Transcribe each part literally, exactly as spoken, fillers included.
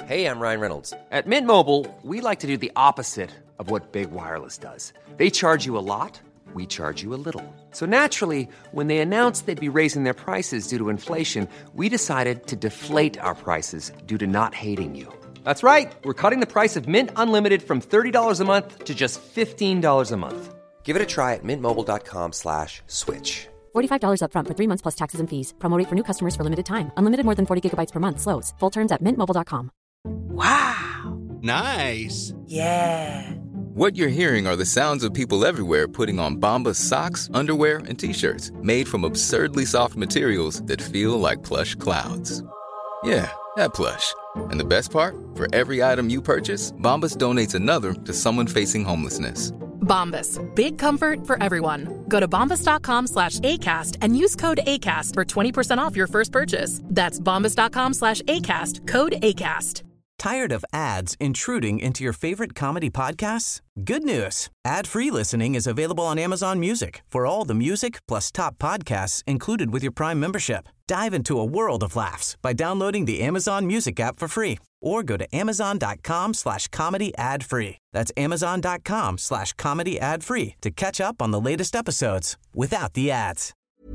Hey, I'm Ryan Reynolds. At Mint Mobile, we like to do the opposite of what Big Wireless does. They charge you a lot, we charge you a little. So naturally, when they announced they'd be raising their prices due to inflation, we decided to deflate our prices due to not hating you. That's right. We're cutting the price of Mint Unlimited from thirty dollars a month to just fifteen dollars a month. Give it a try at mintmobile.com slash switch. forty-five dollars up front for three months plus taxes and fees. Promo rate for new customers for limited time. Unlimited more than forty gigabytes per month slows. Full terms at mint mobile dot com. Wow. Nice. Yeah. What you're hearing are the sounds of people everywhere putting on Bombas socks, underwear, and T-shirts made from absurdly soft materials that feel like plush clouds. Yeah, that plush. And the best part? For every item you purchase, Bombas donates another to someone facing homelessness. Bombas. Big comfort for everyone. Go to bombas.com slash ACAST and use code ACAST for twenty percent off your first purchase. That's bombas.com slash ACAST. Code ACAST. Tired of ads intruding into your favorite comedy podcasts? Good news. Ad-free listening is available on Amazon Music for all the music plus top podcasts included with your Prime membership. Dive into a world of laughs by downloading the Amazon Music app for free or go to amazon.com slash comedy ad free. That's amazon.com slash comedy ad free to catch up on the latest episodes without the ads.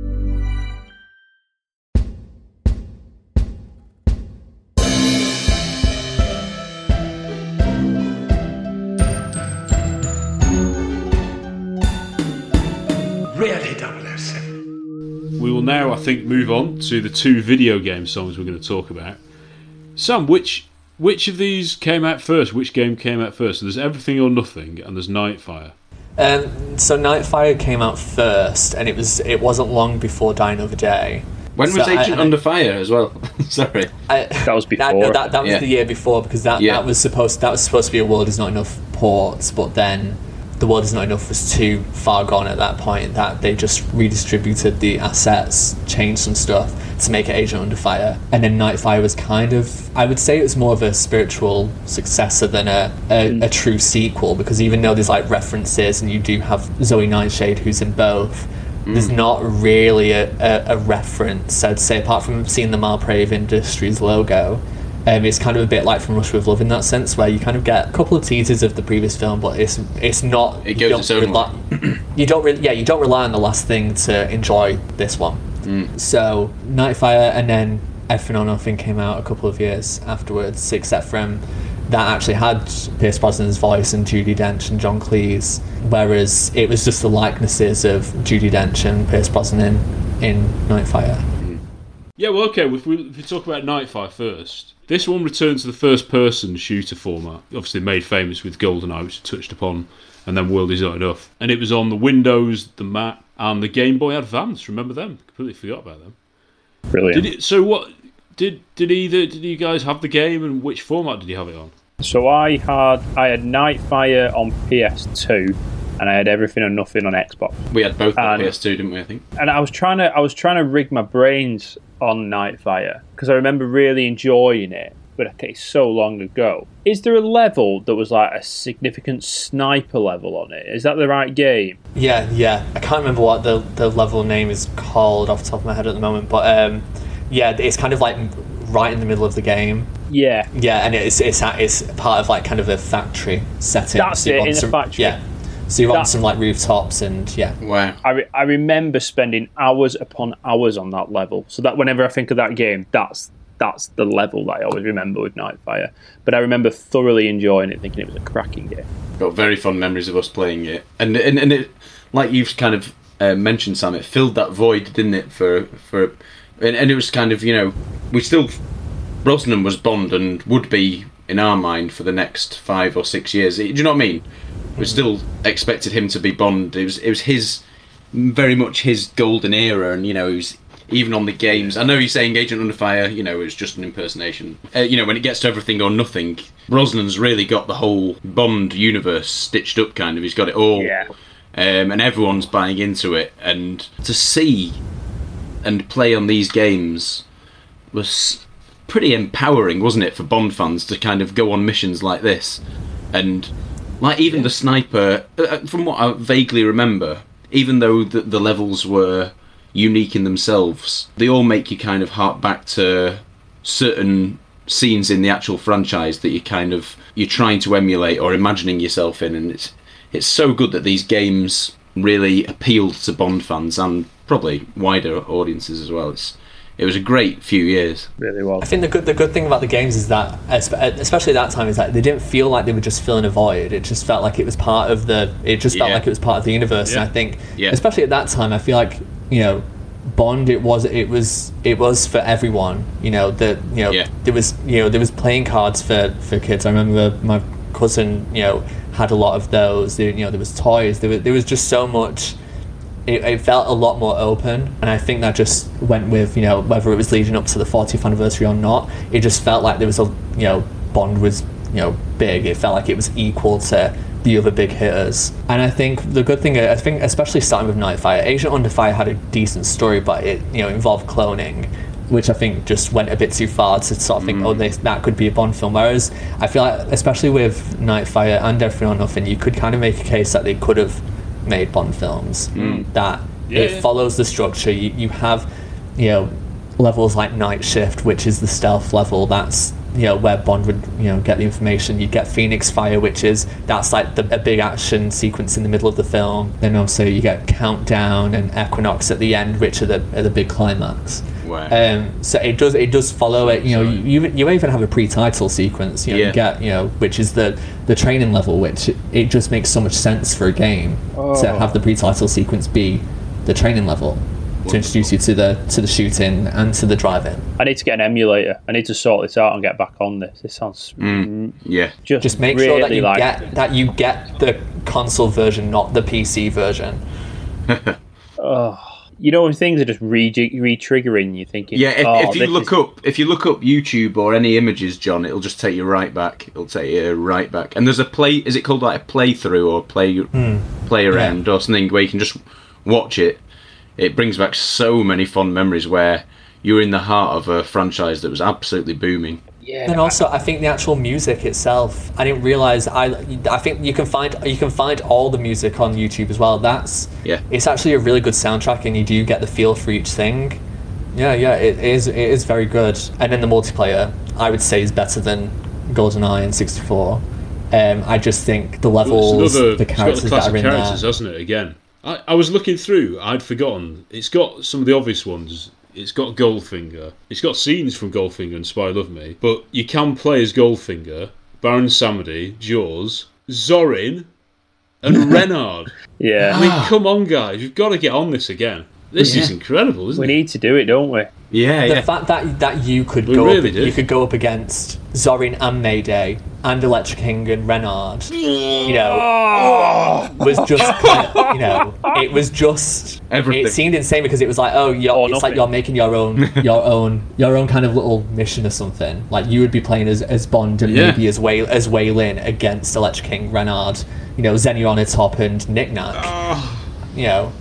Really double oh seven. We will now, I think, move on to the two video game songs we're going to talk about. Sam, which which of these came out first? Which game came out first? So there's Everything or Nothing, and there's Nightfire. Um, so Nightfire came out first, and it was it wasn't long before Die Another Day. When was so Agent I, Under Fire as well? Sorry, I, that was before. That, no, that, that was yeah. the year before because that, yeah. that was supposed that was supposed to be a World Is Not Enough port, but then The World Is Not Enough was too far gone at that point that they just redistributed the assets, changed some stuff to make it Agent Under Fire. And then Nightfire was kind of, I would say it was more of a spiritual successor than a, a, mm. a true sequel, because even though there's like references and you do have Zoe Nightshade who's in both, mm. there's not really a, a, a reference, I'd say, apart from seeing the Malprave Industries logo. Um, it's kind of a bit like From Russia with Love in that sense, where you kind of get a couple of teasers of the previous film, but it's it's not. It goes its own rely, You don't really, yeah, you don't rely on the last thing to enjoy this one. Mm. So Nightfire and then Everything or Nothing came out a couple of years afterwards, except from that actually had Pierce Brosnan's voice and Judi Dench and John Cleese, whereas it was just the likenesses of Judi Dench and Pierce Brosnan in, in Nightfire. Yeah, well, okay, if we, if we talk about Nightfire first, this one returns to the first-person shooter format, obviously made famous with GoldenEye, which touched upon, and then World Is Not Enough. And it was on the Windows, the Mac, and the Game Boy Advance. Remember them? Completely forgot about them. Brilliant. Did it, so what, did did either, did you guys have the game, and which format did you have it on? So I had, I had Nightfire on P S two, and I had Everything or Nothing on Xbox. We had both on and, P S two, didn't we, I think? And I was trying to, I was trying to rig my brains on Nightfire, because I remember really enjoying it, but I think it's so long ago. Is there a level that was like a significant sniper level on it? Is that the right game? Yeah, yeah. I can't remember what the, the level name is called off the top of my head at the moment, but um, yeah, it's kind of like right in the middle of the game. Yeah. Yeah, and it's it's, it's part of like kind of a factory setting. That's so it, in some, a factory. Yeah. So you're on That- some like rooftops and yeah. Wow. I, re- I remember spending hours upon hours on that level. So that whenever I think of that game, that's that's the level that I always remember with Nightfire. But I remember thoroughly enjoying it, thinking it was a cracking game. Got very fond memories of us playing it, and and and it, like you've kind of uh, mentioned, Sam, it filled that void, didn't it? For for, and, and it was kind of, you know, we still, Brosnan was Bond and would be in our mind for the next five or six years. Do you know what I mean? We still expected him to be Bond. It was it was his, very much his golden era, and you know, he was even on the games. I know you're saying Agent Under Fire, you know, it was just an impersonation. Uh, you know, when it gets to Everything or Nothing, Brosnan's really got the whole Bond universe stitched up, kind of. He's got it all, yeah. um, and everyone's buying into it. And to see and play on these games was pretty empowering, wasn't it, for Bond fans to kind of go on missions like this, and. Like, even the sniper, from what I vaguely remember, even though the, the levels were unique in themselves, they all make you kind of hark back to certain scenes in the actual franchise that you kind of you're trying to emulate or imagining yourself in, and it's it's so good that these games really appealed to Bond fans and probably wider audiences as well. It's It was a great few years. Really was. I think the good the good thing about the games is that, especially at that time, is that they didn't feel like they were just filling a void. It just felt like it was part of the. It just felt Yeah. like it was part of the universe. Yeah. And I think, Yeah. especially at that time, I feel like you know, Bond. It was it was it was for everyone. You know the you know Yeah. there was you know there was playing cards for, for kids. I remember my cousin you know had a lot of those. There, you know there was toys. There was there was just so much. It, it felt a lot more open, and I think that just went with you know whether it was leading up to the fortieth anniversary or not. It just felt like there was a you know Bond was you know big. It felt like it was equal to the other big hitters. And I think the good thing, I think especially starting with Nightfire, Agent Under Fire had a decent story, but it you know involved cloning, which I think just went a bit too far to sort of think, mm. oh, this, that could be a Bond film. Whereas I feel like, especially with Nightfire and Everything or Nothing, you could kind of make a case that they could have made Bond films. Mm. That Yeah, it yeah. follows the structure. You, you have, you know, levels like Night Shift, which is the stealth level. That's you know where Bond would you know get the information. You get Phoenix Fire, which is that's like the, a big action sequence in the middle of the film. Then also you get Countdown and Equinox at the end, which are the are the big climax. Wow. Um, so it does it does follow it. You know, you you even have a pre-title sequence. You know, Yeah. you get you know which is the the training level, which it just makes so much sense for a game Oh. to have the pre-title sequence be the training level to introduce you to the to the shooting and to the driving. I need to get an emulator. I need to sort this out and get back on this. This sounds Mm. Yeah. just, Just make really sure that you like get that you get the console version, not the P C version. you know when things are just re re-triggering you, thinking, Yeah, if, oh, if you this look is- up if you look up YouTube or any images, John, it'll just take you right back. It'll take you right back. And there's a play. Is it called like a playthrough or play play around or something where you can just watch it? It brings back so many fond memories where you were in the heart of a franchise that was absolutely booming. yeah, And also, I think the actual music itself, I didn't realize. I I think you can find you can find all the music on YouTube as well. That's Yeah. It's actually a really good soundtrack, and you do get the feel for each thing. Yeah, yeah, it is. It is very good. And then the multiplayer, I would say, is better than GoldenEye and sixty-four. Um, I just think the Well, levels, it's another, the it's got characters the that classic are in characters, there. hasn't it? Again, I, I was looking through. I'd forgotten. It's got some of the obvious ones. It's got Goldfinger. It's got scenes from Goldfinger and Spy Love Me. But you can play as Goldfinger, Baron Samedi, Jaws, Zorin, and Renard. yeah. I mean, come on, guys. You've got to get on this again. This is Yeah. incredible, isn't We it? need to do it, don't we? Yeah, The yeah. fact that that you could We go really up, do. you could go up against Zorin and Mayday and Electric King and Renard, you know, was just kind of, you know, it was just Everything. It seemed insane because it was like, oh, you're, Or it's nothing. like you're making your own, your own, your own kind of little mission or something. Like you would be playing as, as Bond and Yeah. maybe as Wei as Wei Lin against Electric King, Renard, you know, Xenia on its top and Knick Knack, you know.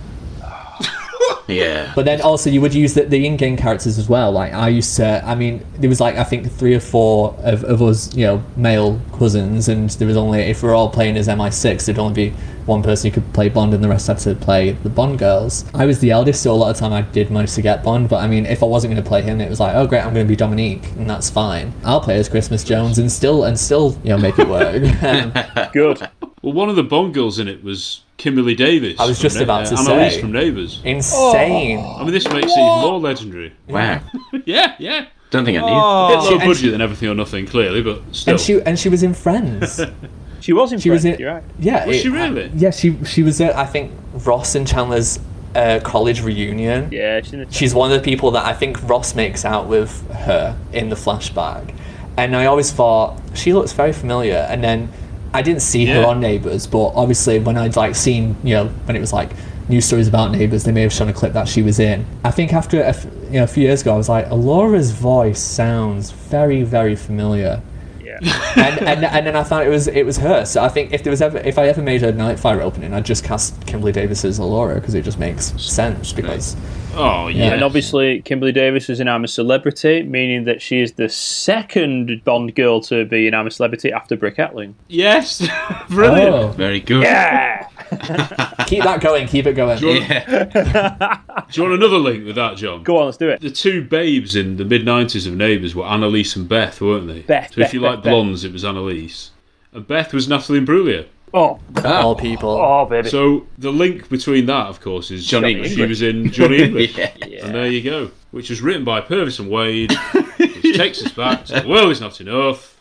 Yeah. But then also you would use the, the in-game characters as well. Like I used to, I mean, there was like I think three or four of, of us, you know, male cousins, and there was only if we were all playing as M I six, there'd only be one person who could play Bond, and the rest had to play the Bond girls. I was the eldest, so a lot of time I did manage to get Bond. But I mean, if I wasn't going to play him, it was like, oh great, I'm going to be Dominique, and that's fine. I'll play as Christmas Jones and still and still, you know, make it work. Um, Good. Well, one of the Bond girls in it was Kimberly Davis. I was from just Na- about to uh, Annalise say. from Neighbours. insane. I mean, this makes it even more legendary. Wow. yeah, yeah. Don't think I knew. A bit low and budget she- than Everything or Nothing, clearly, but still. And she and she was in Friends. She was in She was Friends, in- you're right. Yeah, Was it- she really? Yeah, she she was at I think Ross and Chandler's uh, college reunion. Yeah, she's in the She's one of the people that I think Ross makes out with her in the flashback, and I always thought she looks very familiar. And then I didn't see her Yeah. on Neighbours, but obviously when I'd like seen, you know, when it was like news stories about Neighbours, they may have shown a clip that she was in. I think after a, f- you know a few years ago, I was like, Alora's voice sounds very very familiar. yeah. and, and and then I thought it was it was her. So I think if there was ever if I ever made a Nightfire opening, I'd just cast Kimberly Davis as Alora because it just makes sense. Because Oh, yeah. And obviously, Kimberly Davis is an I'm a Celebrity, meaning that she is the second Bond girl to be an I'm a Celebrity after Brick Atling. Yes. Brilliant. Oh. Very good. Yeah! Keep that going, keep it going. Do you, want, Yeah. do you want another link with that, John? Go on, let's do it. The two babes in the mid nineties of Neighbours were Annalise and Beth, weren't they? Beth, So Beth, if you Beth, like Beth. blondes, it was Annalise. And Beth was Natalie Imbruglia. Oh, All people. oh, baby. So the link between that, of course, is Johnny she English. was in Johnny English. Yeah. And there you go. Which was written by Purvis and Wade, which takes us back to The World Is Not Enough.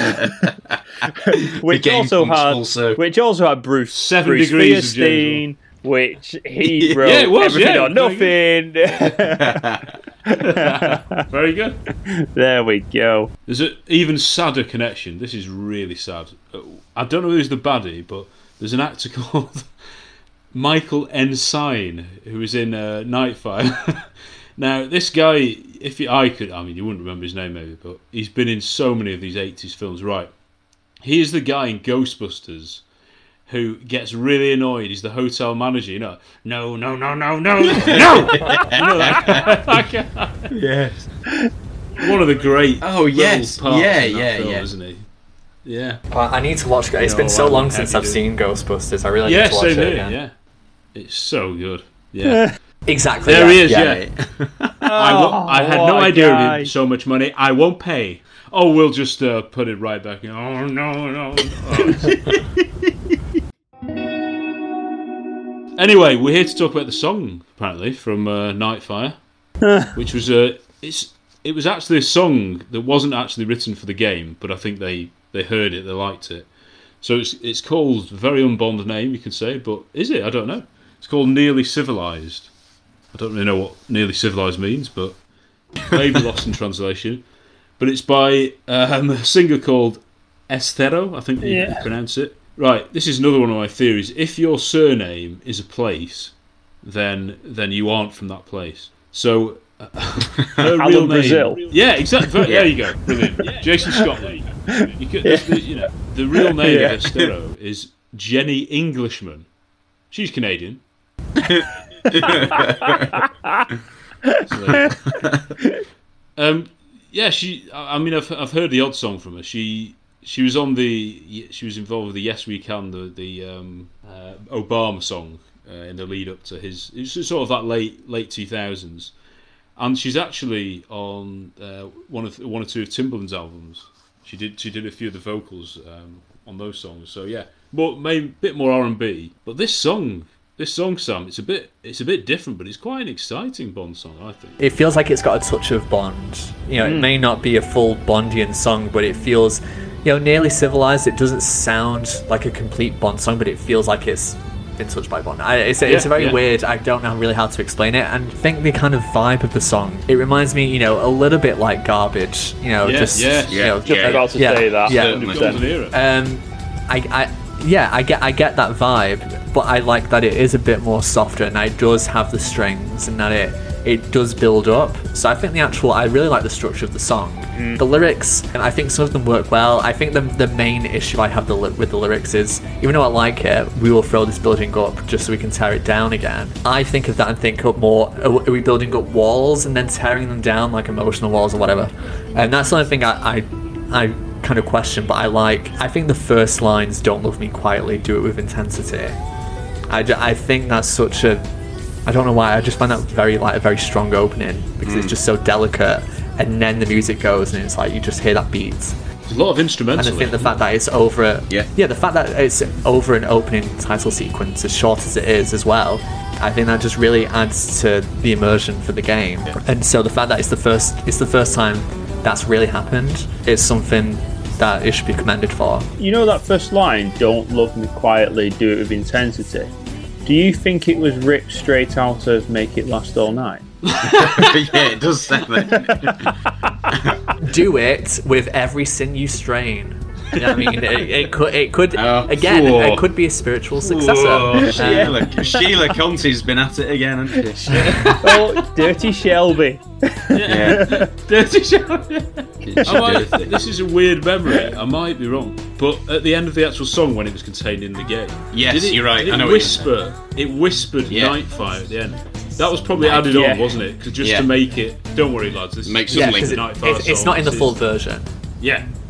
which game also comes had, full circle. which also had Bruce, Seven Bruce Degrees of James Fierstein, which he wrote Yeah, it was, everything yeah, or nothing. Very good. There we go. There's an even sadder connection. This is really sad. Uh, I don't know who's the baddie, but there's an actor called Michael Ensign who was in uh, Nightfire. Now, this guy, if you, I could, I mean, you wouldn't remember his name maybe, but he's been in so many of these eighties films. Right, he is the guy in Ghostbusters who gets really annoyed. He's the hotel manager, you know. No, no, no, no, no, no! You know that, that guy? Yes. One of the great. Oh, yes. little parts Yeah, in that yeah, film, yeah. Isn't he? Yeah. Well, I need to watch it. It's No, been so I long would since have I've you do. seen Ghostbusters. I really Yeah, need to watch same it here. again. Yeah, it's so good. Yeah, Exactly. there yeah, he is. yeah. Yeah, I, wo- I had what no a idea guy. it was so much money. I won't pay. Oh, we'll just uh, put it right back in. Oh no, no. no. Anyway, we're here to talk about the song apparently from uh, Nightfire, which was a. Uh, it's it was actually a song that wasn't actually written for the game, but I think they, they heard it, they liked it. So it's it's called a very unbond name, you can say, but is it? I don't know. It's called Nearly Civilized. I don't really know what Nearly Civilized means, but maybe lost in translation. But it's by um, a singer called Estero, I think you Yeah. pronounce it. Right, this is another one of my theories. If your surname is a place, then then you aren't from that place. So uh, her Alan real name, Brazil. yeah, exactly. There you go, brilliant. Jason Scotland. You, could, the, you know, the real name Yeah. of Estero is Jenny Englishman. She's Canadian. So, um, yeah, she. I I mean, I've I've heard the odd song from her. She she was on the she was involved with the Yes We Can, the the um, uh, Obama song uh, in the lead up to his. It was sort of that late late two thousands, and she's actually on uh, one of one or two of Timbaland's albums. She did she did a few of the vocals um, on those songs. So yeah, more maybe a bit more R and B. But this song. This song, Sam, it's a bit it's a bit different, but it's quite an exciting Bond song, I think. It feels like it's got a touch of Bond. You know, Mm. it may not be a full Bondian song, but it feels, you know, Nearly Civilized. It doesn't sound like a complete Bond song, but it feels like it's been touched by Bond. I, it's, a, it's a Yeah, very yeah. weird. I don't know really how to explain it. And I think the kind of vibe of the song, it reminds me, you know, a little bit like Garbage. You know, Yeah, just yeah. you know, Yeah, Just yeah. about to Yeah, say that. yeah. The one hundred percent. golden era. Um, I, I, yeah, I get, I get that vibe, but I like that it is a bit more softer, and it does have the strings, and that it, it does build up. So I think the actual, I really like the structure of the song. The lyrics, and I think some of them work well. I think the the main issue I have the, li- with the lyrics is, even though I like it, we will throw this building up just so we can tear it down again. I think of that and think up more, are we building up walls and then tearing them down like emotional walls or whatever? And that's the only thing I, I, I kind of question, but I like, I think the first lines, don't love me quietly, do it with intensity. I, ju- I think that's such a, I don't know why, I just find that very, like, a very strong opening, because it's just so delicate, and then the music goes and it's like you just hear that beat. There's a lot of instrumental. And I think in the it. fact that it's over a, Yeah. yeah, the fact that it's over an opening title sequence, as short as it is as well, I think that just really adds to the immersion for the game. Yeah. And so the fact that it's the first, it's the first time that's really happened, is something that it should be commended for. You know that first line, don't love me quietly, do it with intensity? Do you think it was ripped straight out of Make It Last All Night? Yeah, it does sound like Do it with every sin you strain. You know what I mean? It, it could, it could Oh. again, Whoa. it could be a spiritual successor. Whoa, Uh, Sheila, Sheila Conti's been at it again, hasn't she? Oh, Dirty Shelby. Yeah. Dirty Show. She's I might, dirty. this is a weird memory. I might be wrong, but at the end of the actual song, when it was contained in the game, Yes, did it, you're right. Did it I know what you're saying. whisper. It whispered Yeah. Nightfire at the end. That was probably added Yeah. on, wasn't it? 'Cause just Yeah. to make it. Don't worry, lads. This Make is some yeah, link. because it, Nightfire it's, it's song. not in the This full is- version. Yeah,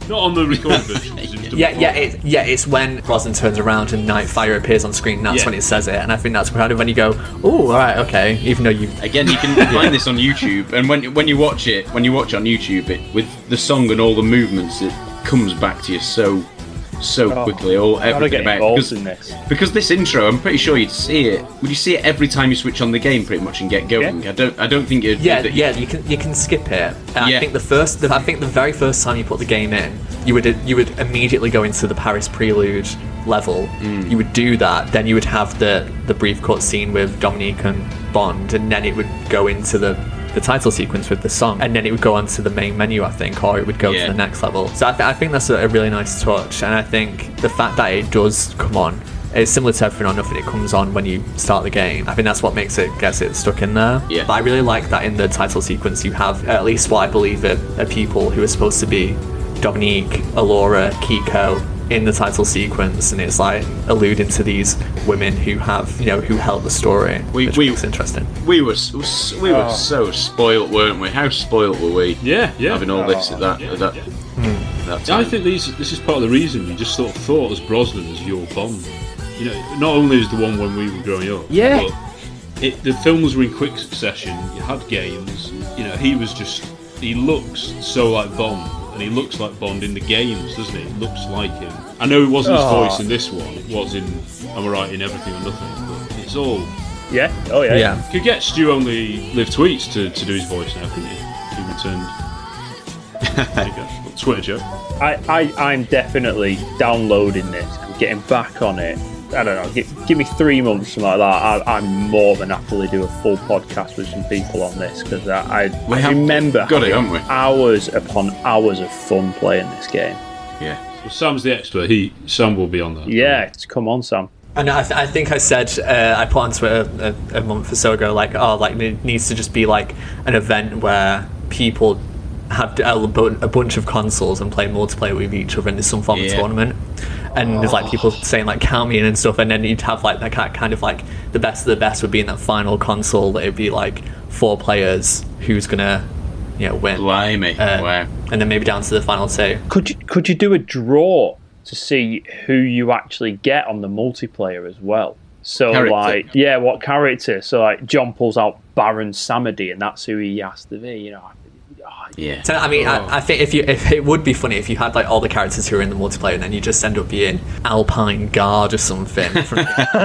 Not on the recorded version. It was Yeah, yeah, it, yeah. It's when Brosnan turns around and Nightfire appears on screen. That's Yeah. when it says it, and I think that's kind of when you go, "Oh, all right, okay." Even though you Again, you can find this on YouTube, and when when you watch it, when you watch it on YouTube, it with the song and all the movements, it comes back to you so so Oh, quickly. All gotta everything get about involved because, in this. because this intro, I'm pretty sure you'd see it. Would you see it every time you switch on the game, pretty much, and get going? Yeah. I don't. I don't think it. Yeah, that- yeah, you can you can skip it. And Yeah. I think the first, the, I think the very first time you put the game in, you would you would immediately go into the Paris Prelude level. Mm. You would do that, then you would have the the brief cut scene with Dominique and Bond, and then it would go into the the title sequence with the song, and then it would go onto the main menu, I think, or it would go Yeah. to the next level. So I, th- I think that's a, a really nice touch, and I think the fact that it does come on. It's similar to Everything or Nothing. It comes on when you start the game. I think that's what makes it gets it stuck in there. Yeah. But I really like that in the title sequence you have at least what I believe are, are people who are supposed to be Dominique, Alora, Kiko in the title sequence, and it's like alluding to these women who have, you know, who held the story. We- which we- makes it interesting. We were s- we were Oh. so spoilt, weren't we? How spoilt were we? Yeah, yeah. Having all this at that Yeah, at that, yeah. that Yeah, I time. think these, this is part of the reason we just sort of thought as Brosnan as your Bond. You know, not only is the one when we were growing up, Yeah. but it, the films were in quick succession. You had games. You know, he was just he looks so like Bond, and he looks like Bond in the games, doesn't he? It looks like him. I know it wasn't his Oh. voice in this one. It was in Am I Right in Everything or Nothing, but it's all. Yeah. Oh yeah. Yeah. You could get Stu Only Live Tweets to, to do his voice now, couldn't you? He returned. There you go. Twitter joke. I, I, I'm definitely downloading this. I'm getting back on it. I don't know. Give, give me three months, something like that. I, I'm more than happily do a full podcast with some people on this because I, I, We I have remember got it, having haven't we? hours upon hours of fun playing this game. Yeah. Well, Sam's the expert. He Sam will be on that. Yeah, it's, come on, Sam. And I, th- I think I said uh, I put on Twitter a, a month or so ago, like, oh, like it needs to just be like an event where people have a, bu- a bunch of consoles and play multiplayer with each other, and there's some form Yeah. of tournament. And there's like people saying like count me in and stuff, and then you'd have like that ki- kind of like the best of the best would be in that final console. That it'd be like four players who's gonna, you know, win. Blimey. Uh, Wow. And then maybe down to the final two. Could you could you do a draw to see who you actually get on the multiplayer as well? So Character. like, yeah, what character? So like, John pulls out Baron Samedi, and that's who he has to be. You know. Yeah. So, I mean, I, I think if you if it would be funny if you had like all the characters who are in the multiplayer, and then you just end up being Alpine Guard or something. From,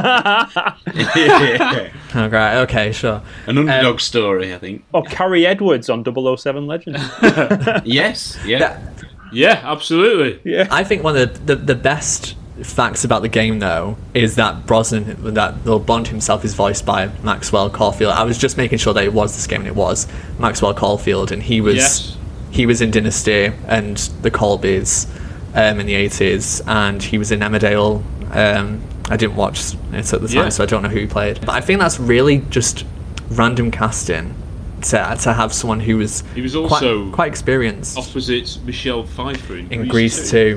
yeah. oh, right, okay, sure. An underdog story, I think. Or Carrie Edwards on double oh seven Legends. Yes. Yeah. That- Yeah, absolutely. Yeah. I think one of the, the the best facts about the game though is that Brosnan, that the Bond himself, is voiced by Maxwell Caulfield. I was just making sure that it was this game, and it was Maxwell Caulfield, and he was Yes. he was in Dynasty and the Colbys um, in the eighties, and he was in Emmerdale. Um, I didn't watch it at the time, Yeah. so I don't know who he played. But I think that's really just random casting to to have someone who was He was quite- also quite, experienced opposite Michelle Pfeiffer in, in Grease too.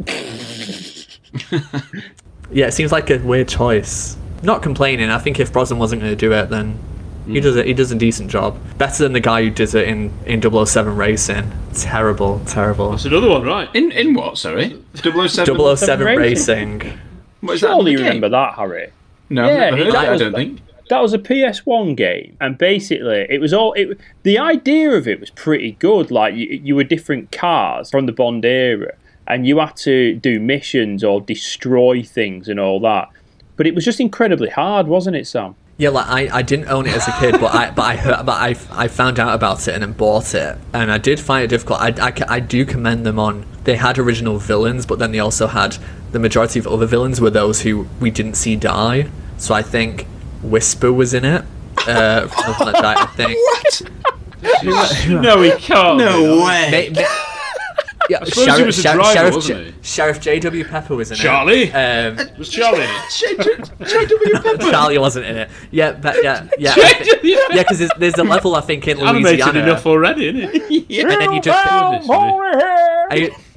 Yeah, it seems like a weird choice. Not complaining. I think if Brosnan wasn't going to do it, then he does it. He does a decent job. Better than the guy who did it in in double oh seven Racing. Terrible, terrible. That's another one, right? In in what? Sorry. double oh seven. double oh seven Racing. Racing. What is that? Surely you game? remember that, Harry? No, Yeah, I've never heard that of it, I was- don't think. That was a P S one game, and basically it was all. It, the idea of it was pretty good. Like you, you were different cars from the Bond era, and you had to do missions or destroy things and all that. But it was just incredibly hard, wasn't it, Sam? Yeah, like I, I didn't own it as a kid, but I but I heard, but I, I found out about it and then bought it, and I did find it difficult. I, I, I do commend them on. They had original villains, but then they also had the majority of other villains were those who we didn't see die. So I think Whisper was in it. Uh, from that guy, I think. No, he can't. No way. Ma- ma- yeah, suppose he was a driver, Sheriff, wasn't J- he? Sheriff J W Pepper was in Charlie? it. Um, Was Charlie in it? Charlie wasn't in it. Yeah, but yeah, yeah, I thi- yeah. Because there's, there's a level I think in Animated Louisiana, enough already, isn't it? and then you just Goodness me. and you,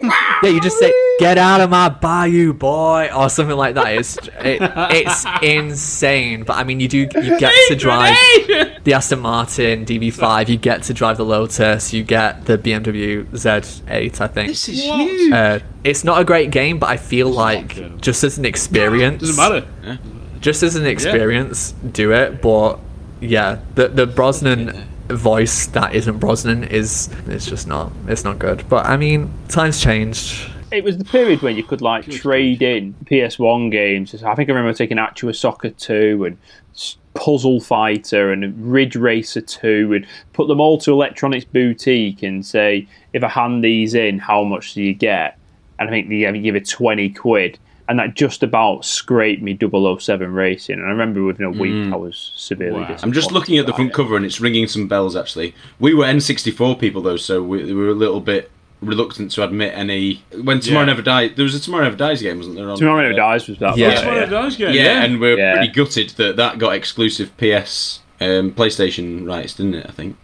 Yeah, you just say, "Get out of my bayou, boy," or something like that. It's it, it's insane. But I mean, you do you get to drive the Aston Martin D B five. You get to drive the Lotus. You get the B M W Z eight. I think this is huge. Uh, it's not a great game, but I feel like just as an experience, doesn't matter. Yeah. Just as an experience, yeah. do it. But yeah, the the Brosnan voice that isn't Brosnan is it's just not it's not good. But I mean, times changed. It was the period when you could like trade in P S one games. I think I remember taking Actua Soccer two and Puzzle Fighter and Ridge Racer two and put them all to Electronics Boutique and say, if I hand these in, how much do you get? And I think they give it twenty quid. And that just about scraped me double oh seven Racing. And I remember within a week mm. I was severely wow. disappointed. I'm just looking at the front cover and it's ringing some bells, actually. We were N sixty-four people, though, so we, we were a little bit reluctant to admit any... When Tomorrow yeah. Never Dies... There was a Tomorrow Never Dies game, wasn't there? On Tomorrow Never Dies was that. Yeah, yeah. Tomorrow Never Dies game. Yeah, yeah. and we're yeah. pretty gutted that that got exclusive P S um, PlayStation rights, didn't it, I think?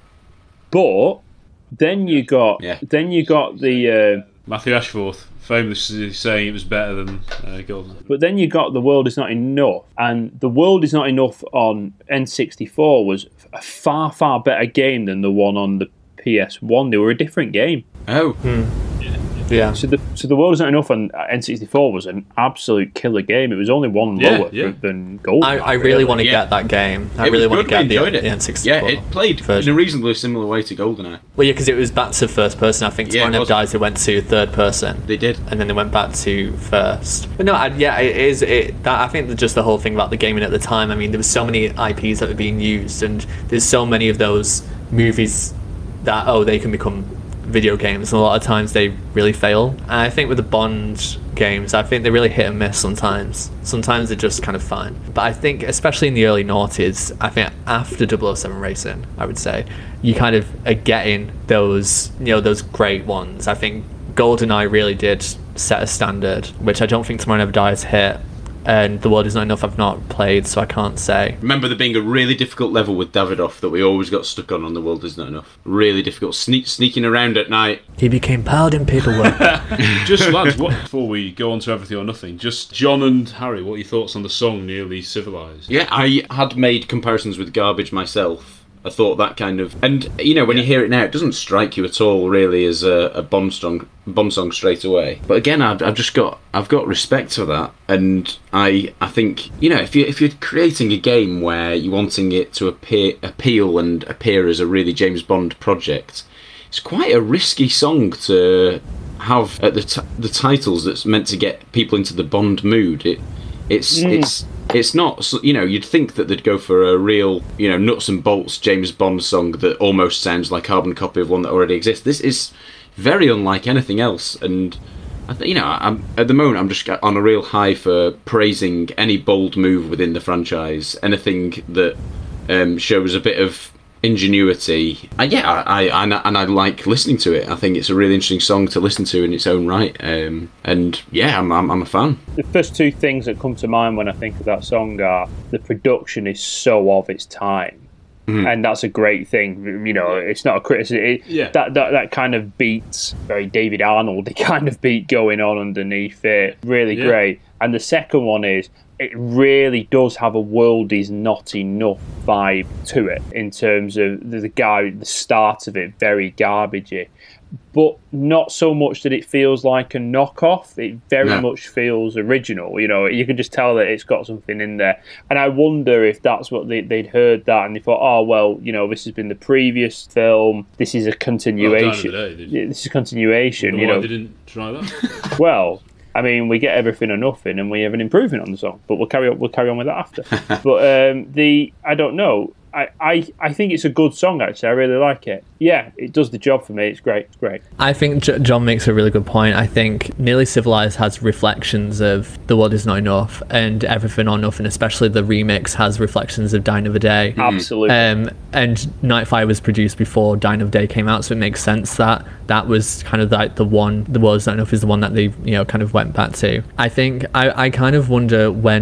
But then you got... Yeah. Then you got the... Uh, Matthew Ashforth. Famously saying it was better than uh, Golden. But then you got The World Is Not Enough, and The World Is Not Enough on N sixty-four was a far, far better game than the one on the P S one. They were a different game. Oh. Hmm. Yeah. So the so the World Is Not Enough on N sixty-four was an absolute killer game. It was only one yeah, lower yeah. than Golden. I, I really, really want to yeah. get that game. I it really want to get the, it. the N sixty-four. Yeah, it played version. in a reasonably similar way to GoldenEye. Well, yeah, because it was back to first person. I think Tomorrow yeah, Never Dies, they went to third person. They did, and then they went back to first. But no, I, yeah, it is. It that I think that just the whole thing about the gaming at the time. I mean, there was so many I Ps that were being used, and there's so many of those movies that oh, they can become video games, and a lot of times they really fail. And I think with the Bond games, I think they really hit and miss sometimes. Sometimes they're just kind of fine. But I think, especially in the early noughties, I think after double oh seven Racing, I would say, you kind of are getting those, you know, those great ones. I think GoldenEye really did set a standard, which I don't think Tomorrow Never Dies hit. And The World Is Not Enough I've not played, so I can't say. Remember there being a really difficult level with Davidoff that we always got stuck on on The World Is Not Enough. Really difficult. Sneak, sneaking around at night. He became paladin paperwork. Just, lads, what, before we go on to Everything or Nothing, just John and Harry, what are your thoughts on the song Nearly Civilized? Yeah, I had made comparisons with Garbage myself. I thought that kind of... And, you know, when yeah. you hear it now, it doesn't strike you at all, really, as a, a bomb song bomb song straight away. But again, I've, I've just got... I've got respect for that. And I I think, you know, if, you, if you're creating a game where you're wanting it to appear, appeal and appear as a really James Bond project, it's quite a risky song to have at the, t- the titles that's meant to get people into the Bond mood. It It's... Mm. it's It's not, you know, you'd think that they'd go for a real, you know, nuts and bolts James Bond song that almost sounds like a carbon copy of one that already exists. This is very unlike anything else, and, I th- you know, I'm, at the moment I'm just on a real high for praising any bold move within the franchise, anything that um, shows a bit of ingenuity. And yeah, I, I and I like listening to it. I think it's a really interesting song to listen to in its own right. Um, and yeah, I'm, I'm I'm a fan. The first two things that come to mind when I think of that song are the production is so of its time. Mm-hmm. And that's a great thing, you know. It's not a criticism. It, yeah. That that that kind of beats very David Arnold. The kind of beat going on underneath it, really yeah. great. And the second one is, it really does have a World Is Not Enough vibe to it in terms of the, the guy, the start of it, very garbagey. But not so much that it feels like a knockoff. It very no. much feels original. You know, you can just tell that it's got something in there. And I wonder if that's what they, they'd heard that and they thought, oh, well, you know, this has been the previous film. This is a continuation. Well, day, yeah, this is a continuation. Why you know, they didn't try that? Well, I mean, we get Everything or Nothing, and we have an improvement on the song. But we'll carry on. We'll carry on with that after. But um, the I don't know. I, I, I think it's a good song, actually. I really like it. Yeah, it does the job for me. It's great. It's great. I think J- John makes a really good point. I think Nearly Civilized has reflections of The World Is Not Enough, and Everything or Nothing, especially the remix, has reflections of Die Another Day. Absolutely. Um, and Nightfire was produced before Die Another Day came out, so it makes sense that that was kind of like the one, The World Is Not Enough is the one that they, you know, kind of went back to. I think I, I kind of wonder when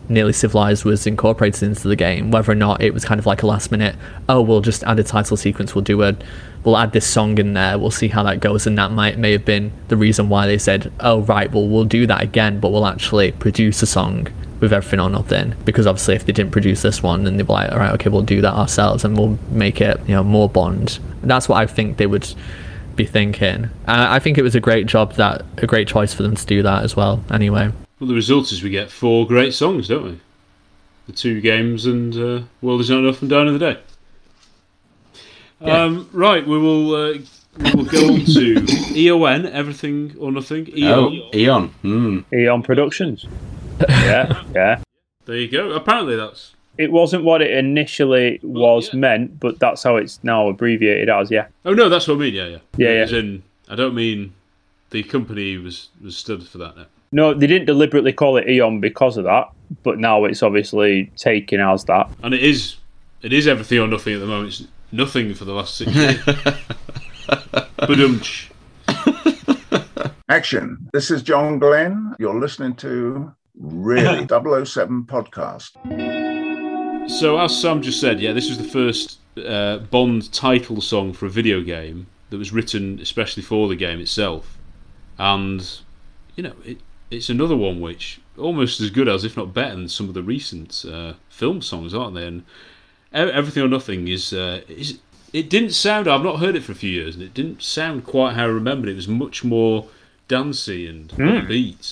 Nearly Civilized was incorporated into the game, whether or not it was kind of like a last minute, oh, we'll just add a title sequence, we'll do a, we'll add this song in there, we'll see how that goes, and that might may have been the reason why they said, oh right, well we'll do that again, but we'll actually produce a song with Everything or Nothing, because obviously if they didn't produce this one, then they'd be like, all right, okay, we'll do that ourselves and we'll make it, you know, more Bond. And that's what I think they would be thinking. And I think it was a great job, that a great choice for them to do that as well. Anyway. Well, the result is we get four great songs, don't we? The two games and uh, World Is Not Enough and Down of the Day. Yeah. Um, right, we will uh, we will go on to E O N, Everything or Nothing. Eon. Oh, Eon. Mm. Eon Productions. Yeah, yeah. There you go. Apparently that's... It wasn't what it initially was oh, yeah. meant, but that's how it's now abbreviated as, yeah. Oh, no, that's what I mean, yeah, yeah. Yeah, yeah. As in, I don't mean the company was, was stood for that now. No, they didn't deliberately call it Eon because of that, but now it's obviously taken as that. And it is it is Everything or Nothing at the moment. It's nothing for the last six years. Badumch. Action. This is John Glenn. You're listening to Really double oh seven Podcast. So, as Sam just said, yeah, this was the first uh, Bond title song for a video game that was written especially for the game itself. And, you know, it, it's another one which almost as good as, if not better than some of the recent uh, film songs, aren't they? And Everything or Nothing is, uh, is... It didn't sound... I've not heard it for a few years, and it didn't sound quite how I remembered it. It was much more dancey and mm. upbeat.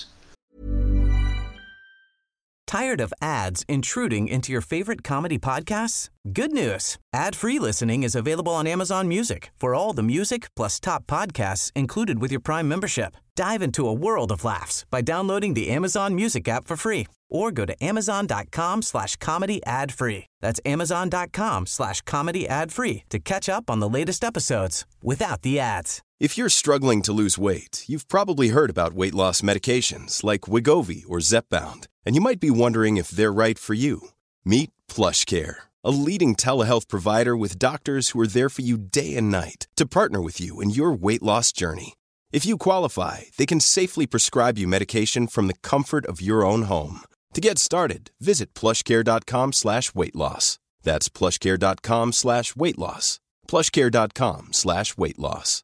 Tired of ads intruding into your favorite comedy podcasts? Good news. Ad-free listening is available on Amazon Music for all the music plus top podcasts included with your Prime membership. Dive into a world of laughs by downloading the Amazon Music app for free or go to amazon.com slash comedy ad free. That's amazon.com slash comedy ad free to catch up on the latest episodes without the ads. If you're struggling to lose weight, you've probably heard about weight loss medications like Wegovy or Zepbound, and you might be wondering if they're right for you. Meet PlushCare, a leading telehealth provider with doctors who are there for you day and night to partner with you in your weight loss journey. If you qualify, they can safely prescribe you medication from the comfort of your own home. To get started, visit plushcare.com slash weight loss. That's plushcare.com slash weight loss. plushcare.com slash weight loss.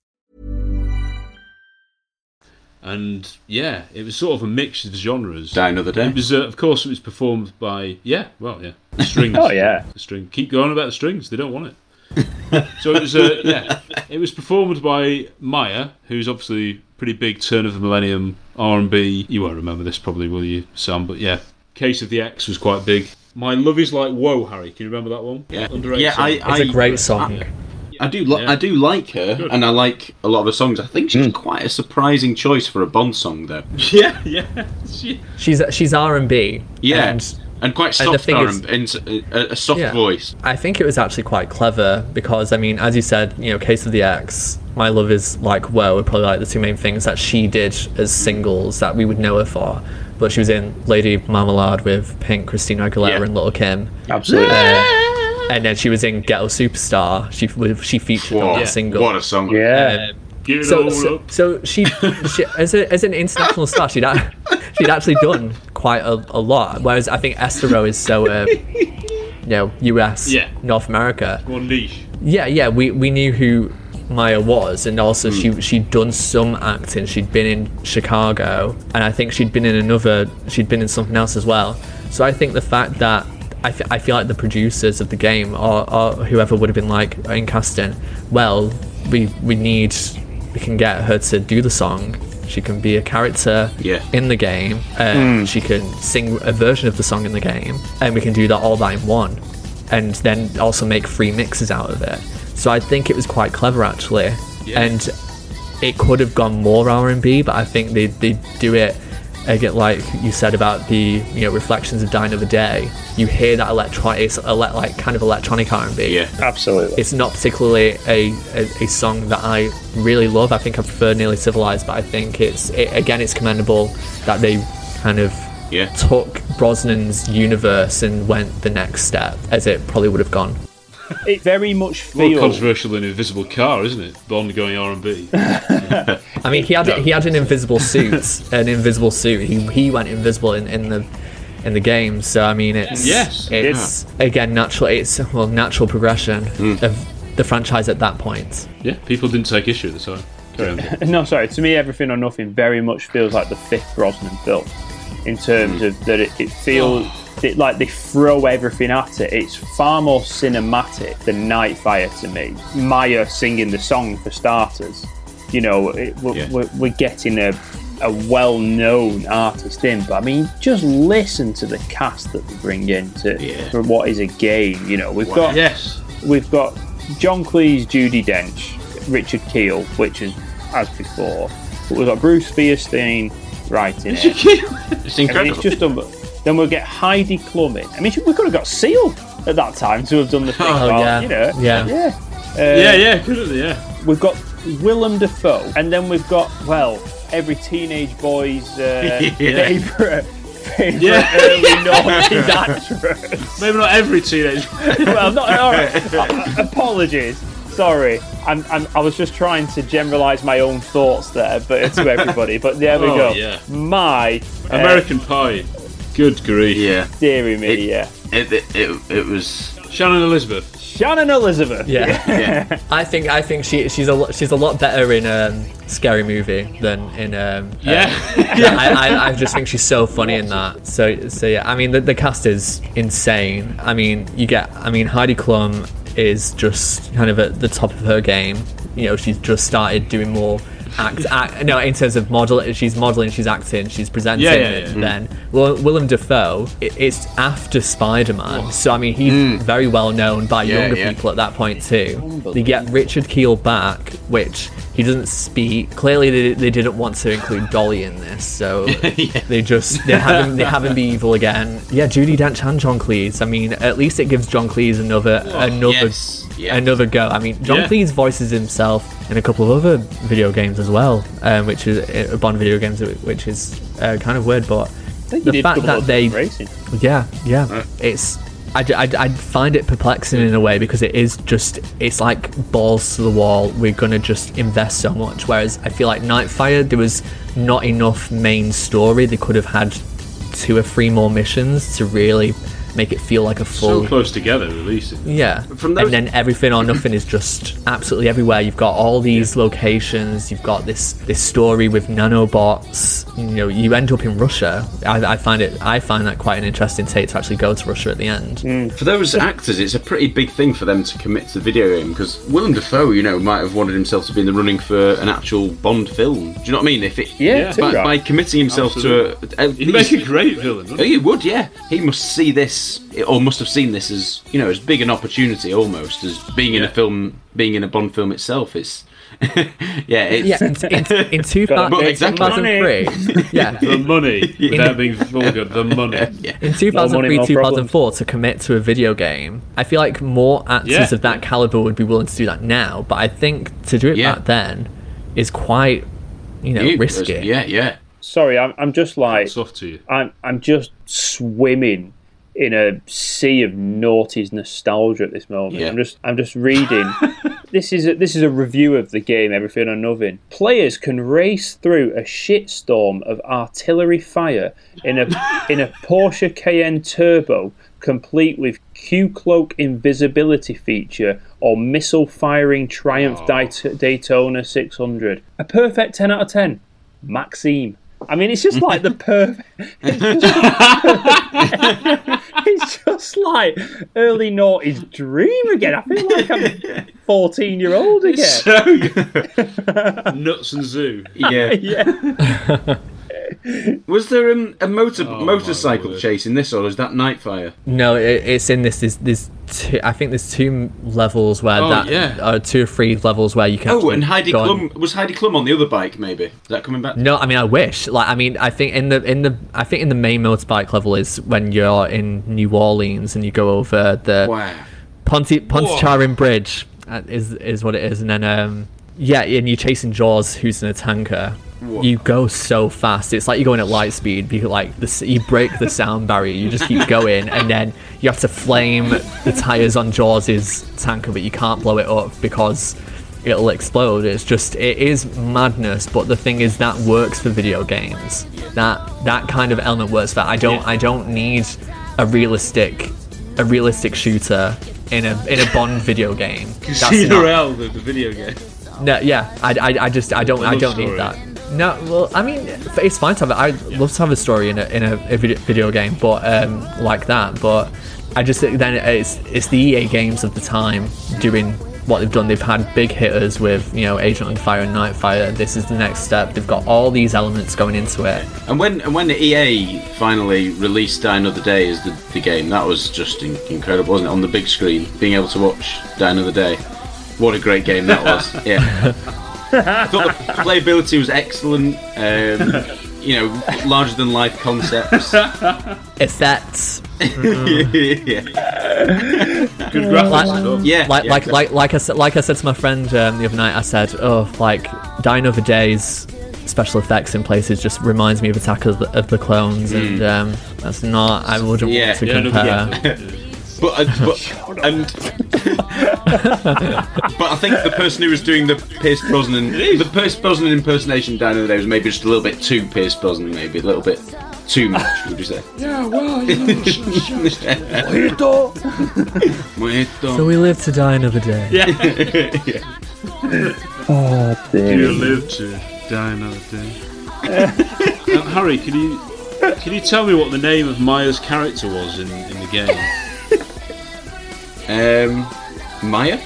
And yeah, it was sort of a mix of genres. Die Another Day. It was, uh, of course, it was performed by yeah, well, yeah, the strings. Oh yeah, the string. Keep going about the strings. They don't want it. So it was, uh, yeah, it was performed by Maya, who's obviously pretty big turn of the millennium R and B. You won't remember this probably, will you, Sam? But yeah, Case of the X was quite big. My Love Is Like Whoa, Harry. Can you remember that one? Yeah, Underrated yeah, song. I, I, it's a great song. I, I do, li- yeah. I do like her, Good. And I like a lot of her songs. I think she's mm. quite a surprising choice for a Bond song, though. Yeah, yeah. She... She's she's R and B. Yeah, and, and quite soft R and B, a, a soft yeah, voice. I think it was actually quite clever because, I mean, as you said, you know, Case of the X, My Love Is Like Whoa are probably like the two main things that she did as singles that we would know her for. But she was in Lady Marmalade with Pink, Christina Aguilera, yeah. and Lil' Kim. Absolutely. Uh, and then she was in Ghetto Superstar. She she featured Whoa, on that yeah. single. What a song! Yeah. Uh, so, so, so she, she as, a, as an international star, she'd she'd actually done quite a, a lot. Whereas I think Esther is so, uh, you know, U S, yeah. North America. More niche. Yeah, yeah. We we knew who Maya was, and also mm. she she'd done some acting. She'd been in Chicago, and I think she'd been in another. She'd been in something else as well. So I think the fact that I, f- I feel like the producers of the game or, or whoever would have been like in casting, well, we we need we can get her to do the song. She can be a character yeah. in the game. Uh, mm. She can sing a version of the song in the game, and we can do that all that in one, and then also make free mixes out of it. So I think it was quite clever actually, yeah. and it could have gone more R and B, but I think they they do it. Again, like you said about the you know reflections of Die Another Day, you hear that electronic, it's ele- like kind of electronic R and B. Yeah, absolutely. It's not particularly a, a, a song that I really love. I think I prefer Nearly Civilized, but I think it's it, again it's commendable that they kind of yeah. took Brosnan's universe and went the next step, as it probably would have gone. It very much feels more controversial than Invisible Car, isn't it? Bond going R and B. I mean, he had no. he had an invisible suit, an invisible suit. He he went invisible in, in the in the game. So I mean, it's Yes. it's again natural. It's well natural progression Mm. of the franchise at that point. Yeah, people didn't take issue at the time. Carry on. No, sorry. To me, Everything or Nothing very much feels like the fifth Brosnan film, in terms of that it, it feels it, like they throw everything at it. It's far more cinematic than Nightfire to me. Maya singing the song for starters. You know, it, we're, Yeah. we're, we're getting a a well-known artist in, but I mean, just listen to the cast that they bring in to Yeah. for what is a game. You know, we've Wow. got Yes. we've got John Cleese, Judi Dench, Richard Kiel, which is as before. But we've got Bruce Springsteen writing it. It's I mean, incredible. it's just un- then we'll get Heidi Klum in. I mean, we could have got Seal at that time to have done the thing. Oh, about, yeah. You know, Yeah. yeah, Uh, yeah, yeah, couldn't they? Yeah. We've got Willem Dafoe, and then we've got well, every teenage boy's uh, Yeah. favorite. Favorite Yeah. early noughties actress. Maybe not every teenage. Well, not all right. uh, apologies. Sorry, I'm, I'm, I was just trying to generalise my own thoughts there, but to everybody. But there we Oh, go. yeah. My uh, American Pie. Good grief. Yeah. dearie me, It- yeah. It, it, it, it was. Shannon Elizabeth. Shannon Elizabeth. Yeah. Yeah. I think I think she she's a lot she's a lot better in um, Scary Movie than in um, Yeah. uh, I, I I just think she's so funny in that. So so yeah, I mean the, the cast is insane. I mean you get I mean Heidi Klum is just kind of at the top of her game. You know, she's just started doing more act, act no in terms of model she's modeling, she's acting, she's presenting. Yeah, yeah, yeah. Then well, Willem Dafoe, it, it's after Spider-Man, so I mean he's very well known by Yeah, younger yeah. people at that point too. They get Richard Kiel back, which he doesn't speak. Clearly, they, they didn't want to include Dolly in this, so they just they have him they have him be evil again. Yeah, Judi Dench and John Cleese. I mean, at least it gives John Cleese another another yes. Yeah. another go. I mean, John Yeah. Cleese voices himself in a couple of other video games as well, um, which is uh, Bond video games, which is uh, kind of weird, but I think the he did fact couple that of they racing. yeah, yeah. It's I, I, I find it perplexing in a way because it is just it's like balls to the wall. We're gonna just invest so much. Whereas I feel like Nightfire, there was not enough main story. They could have had two or three more missions to really make it feel like a full. So close together, releasing. Yeah, From those- and then Everything or Nothing is just absolutely everywhere. You've got all these locations. You've got this this story with nanobots. You know, you end up in Russia. I, I find it. I find that quite an interesting take to actually go to Russia at the end. For those actors, it's a pretty big thing for them to commit to the video game because Willem Dafoe, you know, might have wanted himself to be in the running for an actual Bond film. Do you know what I mean? If it, Yeah, too by, right. by committing himself Absolutely. to a, at He'd make least- a great villain, Oh, wouldn't he? he would, yeah. He must see this, or must have seen this as, you know, as big an opportunity almost as being in a Yeah. film, being in a Bond film itself. It's, yeah, it's, Yeah, in, in, in two But thousand exactly. three, yeah, The money. Without being vulgar, the money. in two thousand money, three, no two thousand four, to commit to a video game, I feel like more actors Yeah. of that caliber would be willing to do that now. But I think to do it Yeah. back then is quite, you know, You- risky. Yeah, yeah. Sorry, I'm, I'm just like It's off to you. I'm I'm just swimming in a sea of noughties nostalgia at this moment. Yeah. I'm just I'm just reading. this is a, this is a review of the game Everything or Nothing. Players can race through a shitstorm of artillery fire in a in a Porsche Cayenne Turbo, complete with Q-Cloak invisibility feature or missile firing Triumph Oh. Dayt- Daytona six hundred. A perfect ten out of ten. Maxime. I mean, it's just like the perfect. It's just, it's just like early noughties dream again. I feel like I'm fourteen year old again. So good. Nuts and Zoo. Yeah. Yeah. Was there um, a motor Oh, my motorcycle word. chase in this, or is that Nightfire? No, it, it's in this. There's, there's two, I think there's two levels where Oh, that, yeah. uh, two or three levels where you can. Oh, actually and Heidi go on- Klum was Heidi Klum on the other bike? Maybe is that coming back? No, I mean I wish. Like I mean, I think in the in the I think in the main motorbike level is when you're in New Orleans and you go over the Wow. Ponte Pontchartrain Bridge uh, is is what it is, and then um yeah, and you're chasing Jaws, who's in a tanker. Whoa. You go so fast. It's like you're going at light speed. Because like this, you break the sound barrier. You just keep going, and then you have to flame the tires on Jaws' tanker, but you can't blow it up because it'll explode. It's just, it is madness, but the thing is that works for video games. That that kind of element works for that. I don't I don't need a realistic a realistic shooter in a in a Bond video game. Casino Royale, the, the video game. No, yeah, I, I, I just I don't I don't need that. No, well, I mean, it's fine to have it. I'd love to have a story in a in a, a video game, but um, like that. But I just think then it's it's the E A games of the time doing what they've done. They've had big hitters with, you know, Agent Under Fire and Nightfire. This is the next step. They've got all these elements going into it. And when and when the E A finally released Die Another Day as the, the game, that was just in, incredible, wasn't it? On the big screen, being able to watch Die Another Day. What a great game that was. Yeah. I thought the playability was excellent. Um, you know, larger than life concepts. Effects. Mm-hmm. yeah. Good graphics. Like, yeah, like, yeah, like, exactly. like, like I said, like I said to my friend um, the other night. I said, "Oh, like Die Another Day's special effects in places just reminds me of Attack of the, of the Clones," mm. and um, that's not. I wouldn't yeah. want to yeah, compare. No, yeah. But, uh, but and but I think the person who was doing the Pierce Brosnan, the Pierce Brosnan impersonation down the other day was maybe just a little bit too Pierce Brosnan, maybe a little bit too much. Would you say? Yeah, well, you know. So we live to die another day. Yeah. yeah. Oh dear. You live to die another day. um, Harry, can you can you tell me what the name of Maya's character was in, in the game? Um, Maya?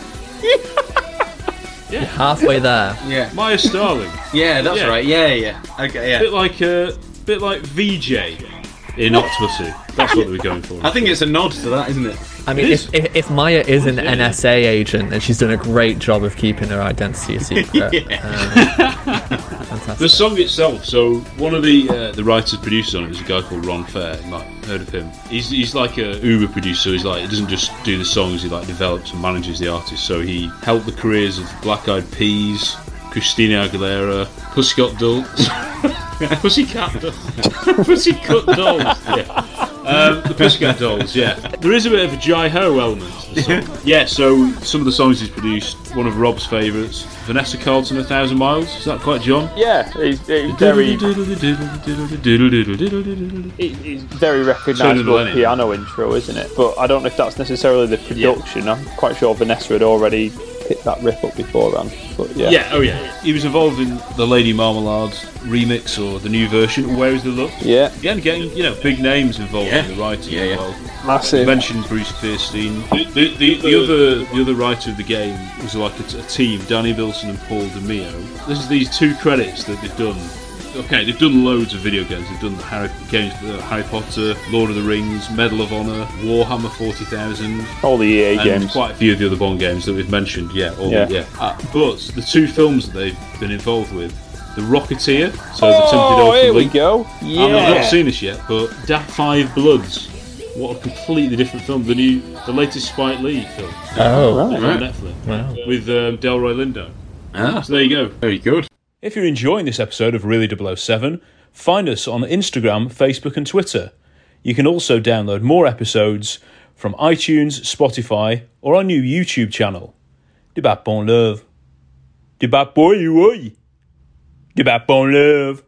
Yeah. You're halfway there. Yeah. Maya Starling. Yeah, that's yeah. right. Yeah, yeah. Okay, yeah. Bit like a bit like V J in Octopussy. That's what they were going for. I think it's a nod to that, isn't it? I mean, if, if if Maya is an N S A agent, then she's done a great job of keeping her identity a secret. yeah. um, the song itself. So one of the uh, the writers producers on it is a guy called Ron Fair. You might have heard of him. He's he's like a Uber producer. He's like he doesn't just do the songs. He like develops and manages the artists. So he helped the careers of Black Eyed Peas, Christina Aguilera, Pussycat Dolls, Pussycat Dolls, Pussycat Dolls. Yeah. Um, the Pussycat Dolls, yeah. There is a bit of a Jai-Ho element to the song. Yeah, so some of the songs he's produced, one of Rob's favourites, Vanessa Carlton, A Thousand Miles. Is that quite John? Yeah, he's, he's very... It's very recognisable piano intro, isn't it? But I don't know if that's necessarily the production. Yeah. I'm quite sure Vanessa had already picked that riff up beforehand. But yeah. Yeah, oh yeah. He was involved in the Lady Marmalade remix or the new version, Where Is the Love? Yeah. Again, getting, you know, big names involved yeah. in the writing yeah, as yeah. well. Massive. You mentioned Bruce Springsteen. The, the, the, the other the other writer of the game was like a, a team, Danny Wilson and Paul DeMeo. This is these two credits that they've done. Okay, they've done loads of video games. They've done the Harry, games for Harry Potter, Lord of the Rings, Medal of Honor, Warhammer forty thousand. All the E A and games. Quite a few of the other Bond games that we've mentioned. Yeah, all yeah. The, yeah. Uh, but the two films that they've been involved with, The Rocketeer, so oh, the Timothy Dalton here we link. go. Yeah. I've not seen this yet, but Da Five Bloods. What a completely different film. The new, the latest Spike Lee film. Oh, on right. Netflix. Wow. With um, Delroy Lindo. Ah, so there you go. Very good. If you're enjoying this episode of Really double oh seven, find us on Instagram, Facebook and Twitter. You can also download more episodes from iTunes, Spotify or our new YouTube channel. Débat bon love. Débat boy boy. Débat bon love.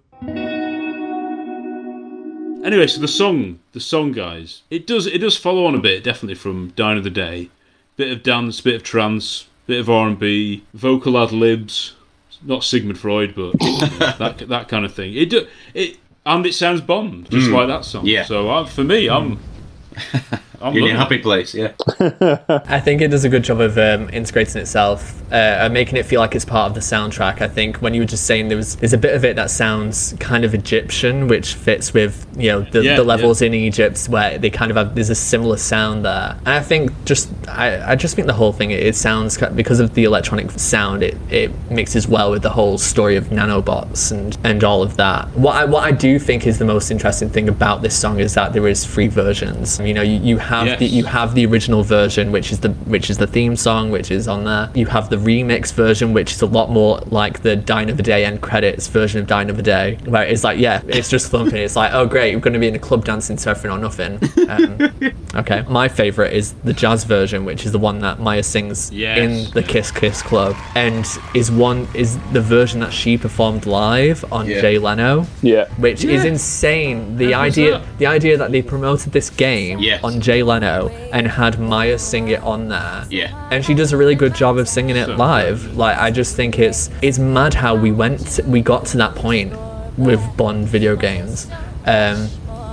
Anyway, so the song, the song, guys, it does it does follow on a bit, definitely from Die Another Day. Bit of dance, bit of trance, bit of R and B, vocal ad libs. Not Sigmund Freud, but you know, that that kind of thing. It do, it and it sounds Bond, just mm. like that song. Yeah. So I, for me, I'm. I'm You're in a happy place, yeah. I think it does a good job of um, integrating itself uh, and making it feel like it's part of the soundtrack. I think when you were just saying there was there's a bit of it that sounds kind of Egyptian, which fits with, you know, the, yeah, the levels yeah. in Egypt where they kind of have, there's a similar sound there. And I think just I, I just think the whole thing, it, it sounds, because of the electronic sound, it, it mixes well with the whole story of nanobots and, and all of that. What I, what I do think is the most interesting thing about this song is that there is three versions. You know, you, you have have Yes. the you have the original version, which is the which is the theme song, which is on there. You have the remix version, which is a lot more like the Die Another Day end credits version of Die Another Day, where it's like, yeah, it's just thumping. It's like, oh great, we're going to be in a club dancing to Everything or Nothing. Um, okay, my favorite is the jazz version, which is the one that Maya sings Yes. in the Kiss Kiss Club, and is one is the version that she performed live on Yeah. Jay Leno. Yeah. Which is Yeah. insane. The How was idea, that? the idea that they promoted this game Yes. on Jay Leno and had Maya sing it on there. Yeah. And she does a really good job of singing it So live. Like, I just think it's it's mad how we went, to, we got to that point with Bond video games. Um,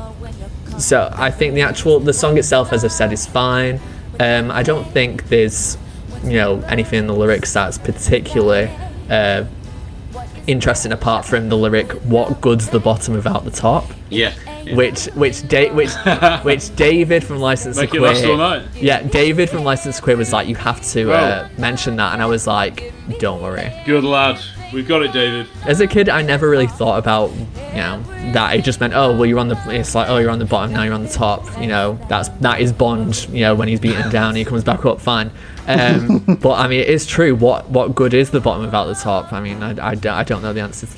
so I think the actual the song itself, as I've said, is fine. Um, I don't think there's, you know, anything in the lyrics that's particularly uh, interesting apart from the lyric "What good's the bottom without the top," Yeah. yeah. which which da- which which David from License to Make it Quit. last all night. Yeah, David from License to Quit was like, "You have to uh, mention that," and I was like, "Don't worry." Good lad. We've got it, David. As a kid, I never really thought about, you know, that it just meant, oh, well, you're on the, it's like, oh, you're on the bottom, now you're on the top, you know, that's, that is Bond, you know, when he's beaten down, he comes back up, fine. Um, but, I mean, it is true, what what good is the bottom without the top? I mean, I, I, don't, I don't know the answer to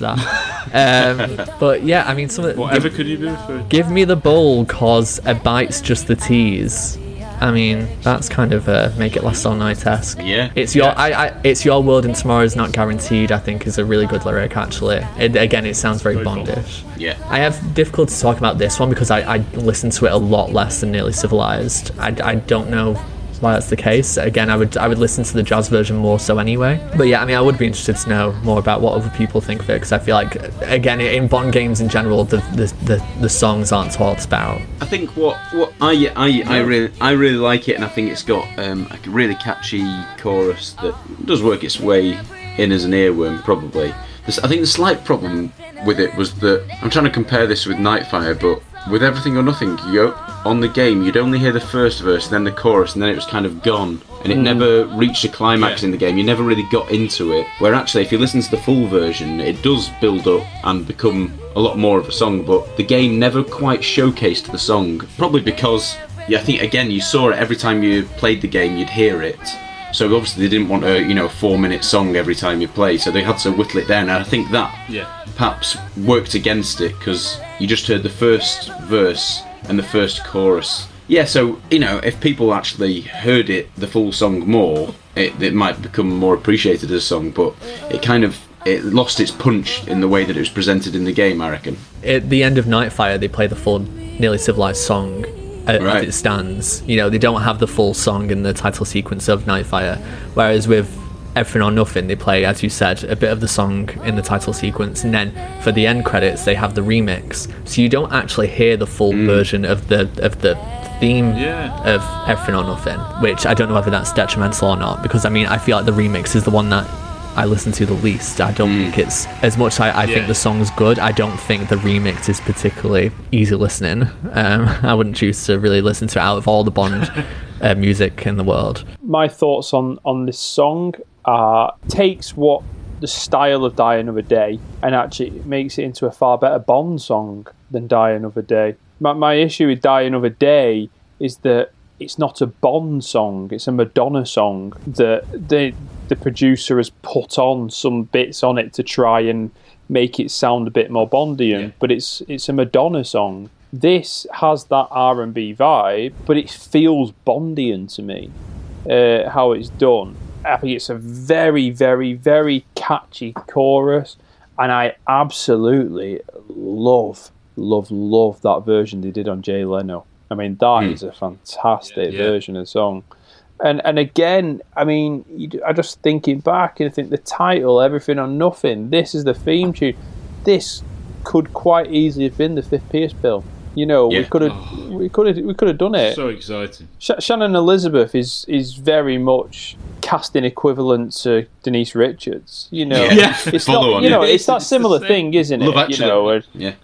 that. Um, but, yeah, I mean, some of the, Whatever give, could you be referred? give me the bowl, cause a bite's just the tease. I mean, that's kind of a Make It Last All Night-esque. Yeah. It's your, Yeah. I, I, it's your world and tomorrow's not guaranteed. I think is a really good lyric. Actually, it, again, it sounds very, Very Bondish. Yeah. I have difficulty talking about this one because I, I listen to it a lot less than Nearly Civilized. I, I don't know why that's the case. Again, I would I would listen to the jazz version more so anyway. But yeah, I mean, I would be interested to know more about what other people think of it because I feel like, again, in Bond games in general, the the, the, the songs aren't talked about. I think what what I I I really I really like it, and I think it's got um, a really catchy chorus that does work its way in as an earworm. Probably, This- I think the slight problem with it was that I'm trying to compare this with Nightfire, but with Everything or Nothing, you on the game you'd only hear the first verse, then the chorus, and then it was kind of gone, and it Mm. never reached a climax Yeah. in the game. You never really got into it. Where actually, if you listen to the full version, it does build up and become a lot more of a song. But the game never quite showcased the song, probably because yeah, I think again you saw it every time you played the game, you'd hear it. So obviously they didn't want a you know four minute song every time you play, so they had to whittle it down. And I think that Yeah. perhaps worked against it because you just heard the first verse and the first chorus. Yeah, so you know if people actually heard it the full song more, it, it might become more appreciated as a song. But it kind of it lost its punch in the way that it was presented in the game, I reckon. At the end of Nightfire, they play the full Nearly Civilized song uh, Right. as it stands. You know, they don't have the full song in the title sequence of Nightfire, whereas with Everything or Nothing, they play, as you said, a bit of the song in the title sequence, and then for the end credits, they have the remix. So you don't actually hear the full version of the of the theme Yeah. of Everything or Nothing, which I don't know whether that's detrimental or not, because I mean, I feel like the remix is the one that I listen to the least. I don't think it's as much. I, I Yeah. think the song's good. I don't think the remix is particularly easy listening. Um, I wouldn't choose to really listen to it out of all the Bond uh, music in the world. My thoughts on on this song are takes what the style of Die Another Day and actually makes it into a far better Bond song than Die Another Day. My, my issue with Die Another Day is that it's not a Bond song, it's a Madonna song that the the producer has put on some bits on it to try and make it sound a bit more Bondian, Yeah. but it's it's a Madonna song. This has that R and B vibe, but it feels Bondian to me, uh, how it's done. I think it's a very, very, very catchy chorus, and I absolutely love, love, love that version they did on Jay Leno. I mean, that Mm. is a fantastic Yeah. version of the song. And and again, I mean, you, I just thinking back and I think the title, Everything or Nothing, this is the theme tune. This could quite easily have been the Fifth Pierce bill. You know, we Yeah. could have, we could have, we could have done it. So exciting. Sh- Shannon Elizabeth is is very much casting equivalent to Denise Richards. You know, Yeah. it's Follow not, on, you yeah. know, it's that It's the similar same. thing, isn't it? Love Actually. You know, uh, Yeah.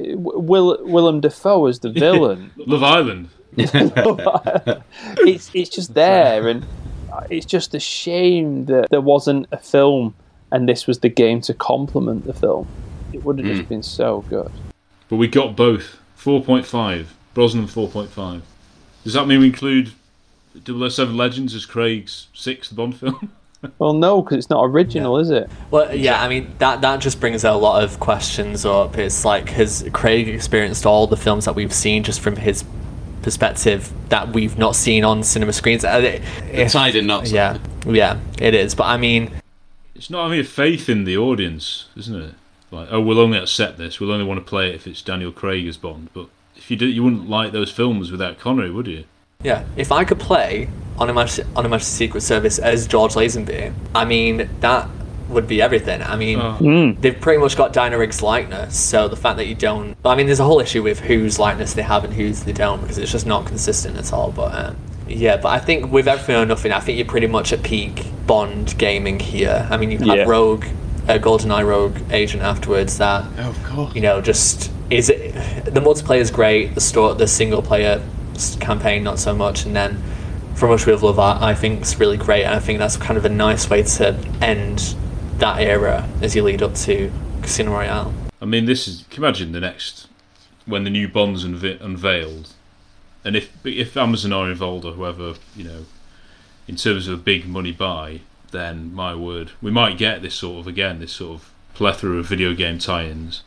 Will Willem Dafoe as the villain. Love Island. it's it's just there, and it's just a shame that there wasn't a film, and this was the game to complement the film. It would have just been so good. But we got both. four point five. Brosnan four point five. Does that mean we include double oh seven Legends as Craig's sixth Bond film? Well, no, because it's not original, yeah. is it? Well, yeah, I mean, that that just brings a lot of questions up. It's like, has Craig experienced all the films that we've seen just from his perspective that we've not seen on cinema screens? It's I did not. Yeah, yeah, it is. But I mean, it's not having a faith in the audience, isn't it? Like, oh, we'll only accept this. We'll only want to play it if it's Daniel Craig as Bond. But if you do, you wouldn't like those films without Connery, would you? Yeah, if I could play on a Majesty, on a Majesty Secret Service as George Lazenby, I mean, that would be everything. I mean, oh. mm. they've pretty much got Diana Rigg's likeness, so the fact that you don't... I mean, there's a whole issue with whose likeness they have and whose they don't, because it's just not consistent at all, but... Um, yeah, but I think with Everything or Nothing, I think you're pretty much at peak Bond gaming here. I mean, you have yeah. Rogue, uh, GoldenEye Rogue Agent afterwards that, oh, of course. you know, just... is it the multiplayer is great, the store, the single player campaign not so much, and then From Russia with Love I, I think is really great, and I think that's kind of a nice way to end that era as you lead up to Casino Royale. I mean, this is, can you imagine the next, when the new Bond's unve- unveiled, and if if Amazon are involved or whoever, you know, in terms of a big money buy, then my word, we might get this sort of, again, this sort of plethora of video game tie-ins.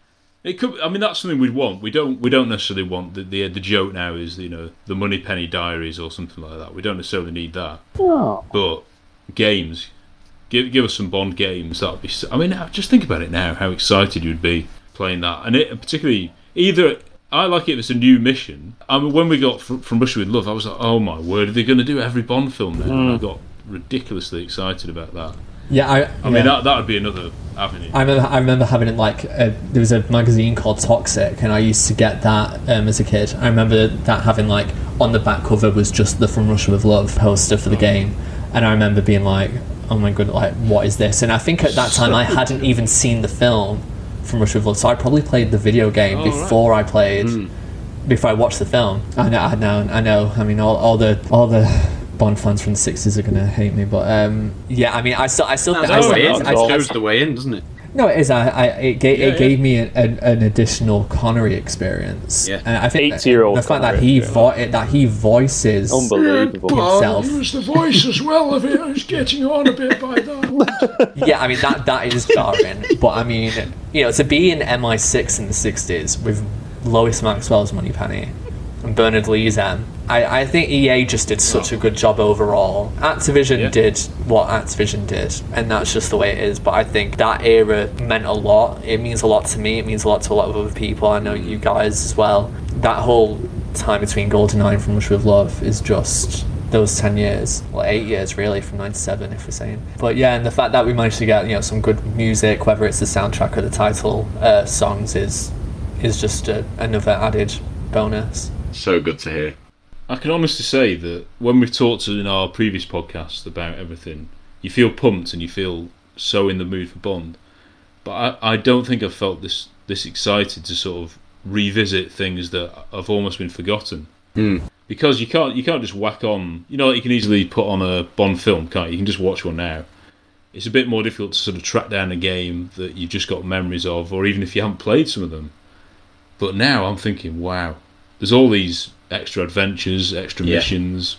It could. I mean, that's something we'd want. We don't. We don't necessarily want the the, the joke now is, you know, the Moneypenny Diaries or something like that. We don't necessarily need that. Oh. But games, give give us some Bond games. That'd be. I mean, just think about it now. How excited you'd be playing that, and it particularly either. I like it if it's a new mission. I mean, when we got From, From Russia with Love, I was like, oh my word, are they going to do every Bond film now? Mm. And I got ridiculously excited about that. Yeah, I. I yeah. mean, that that would be another avenue. I remember, I remember having like a, there was a magazine called Toxic, and I used to get that um, as a kid. I remember that having like on the back cover was just the From Russia with Love poster for the game, and I remember being like, oh my god, like what is this? And I think at that time I hadn't even seen the film From Russia with Love, so I probably played the video game oh, before right. I played, mm. before I watched the film. I know, I know, I know. I mean, all, all the all the. Bond fans from the sixties are gonna hate me, but um, yeah, I mean, I still, I still, no, th- I I still, still, it I, I, goes the way in, doesn't it? No, it is. I, I it, gave, yeah, it yeah. gave me an, an, an additional Connery experience. Yeah, and I think eighty-year-old the fact that Connery he vo- that he voices unbelievable himself. He was the voice as well of it. I was getting on a bit by that. Yeah, I mean that that is jarring, but I mean, you know, to be in M I six in the sixties with Lois Maxwell's Moneypenny and Bernard Lee's M, I, I think E A just did such a good job overall. Activision Yeah. did what Activision did, and that's just the way it is. But I think that era meant a lot. It means a lot to me. It means a lot to a lot of other people. I know you guys as well. That whole time between GoldenEye and From Russia with Love is just those ten years, well, eight years really, from ninety-seven if we're saying. But yeah, and the fact that we managed to get, you know, some good music, whether it's the soundtrack or the title uh, songs, is is just a, another added bonus. So good to hear. I can honestly say that when we've talked in our previous podcast about everything, you feel pumped and you feel so in the mood for Bond. But I, I don't think I've felt this this excited to sort of revisit things that have almost been forgotten. Mm. Because you can't you can't just whack on, you know, you can easily put on a Bond film, can't you? You can just watch one now. It's a bit more difficult to sort of track down a game that you've just got memories of, or even if you haven't played some of them. But now I'm thinking, wow, there's all these extra adventures, extra yeah. missions,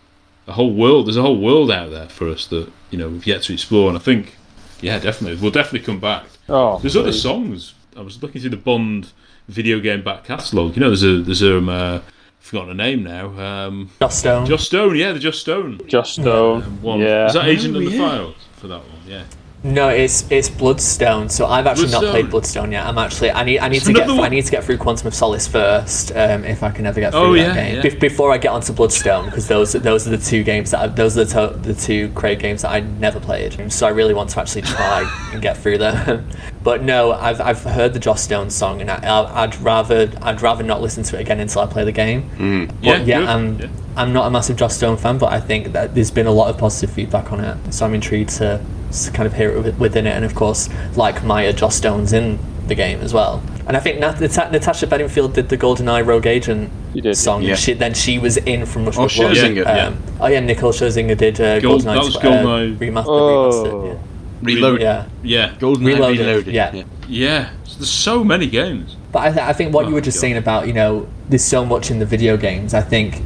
a whole world. There's a whole world out there for us that, you know, we've yet to explore. And I think, yeah, definitely, we'll definitely come back. Oh, there's please. other songs. I was looking through the Bond video game back catalogue. You know, there's a there's a um, uh, I've forgotten the name now. Um, Joss Stone. Joss Stone, yeah, the Joss Stone. Joss Stone. Um, one. Yeah. Is that Agent Oh, of the yeah. Files for that one? Yeah. No, it's it's Bloodstone. So I've actually Bloodstone. not played Bloodstone yet. I'm actually I need I need It's to get another one. I need to get through Quantum of Solace first, um, if I can ever get through Oh, that yeah, game yeah. Be- before I get onto Bloodstone, because those those are the two games that I, those are the, to- the two Craig games that I never played. So I really want to actually try and get through them. But no, I've I've heard the Joss Stone song, and I, I'd rather I'd rather not listen to it again until I play the game. Mm. But Yeah, yeah, good. I'm Yeah. I'm not a massive Joss Stone fan, but I think that there's been a lot of positive feedback on it, so I'm intrigued to, to kind of hear it wi- within it. And of course, like Maya, Joss Stone's in the game as well. And I think Nat- Nat- Natasha Bedingfield did the GoldenEye Rogue Agent You did, song. yeah. And she, then she was in from Russia Oh, with Love. Scherzinger, yeah. Um, oh yeah, Nicole Scherzinger did uh, Gold- GoldenEye that was uh, GoldenEye. remastered. Oh. remastered yeah. Reloaded. Yeah. Yeah. GoldenEye Reloaded, Reloaded. yeah. yeah. Yeah. So there's so many games. But I, th- I think what Oh, you were just God. saying about, you know, there's so much in the video games. I think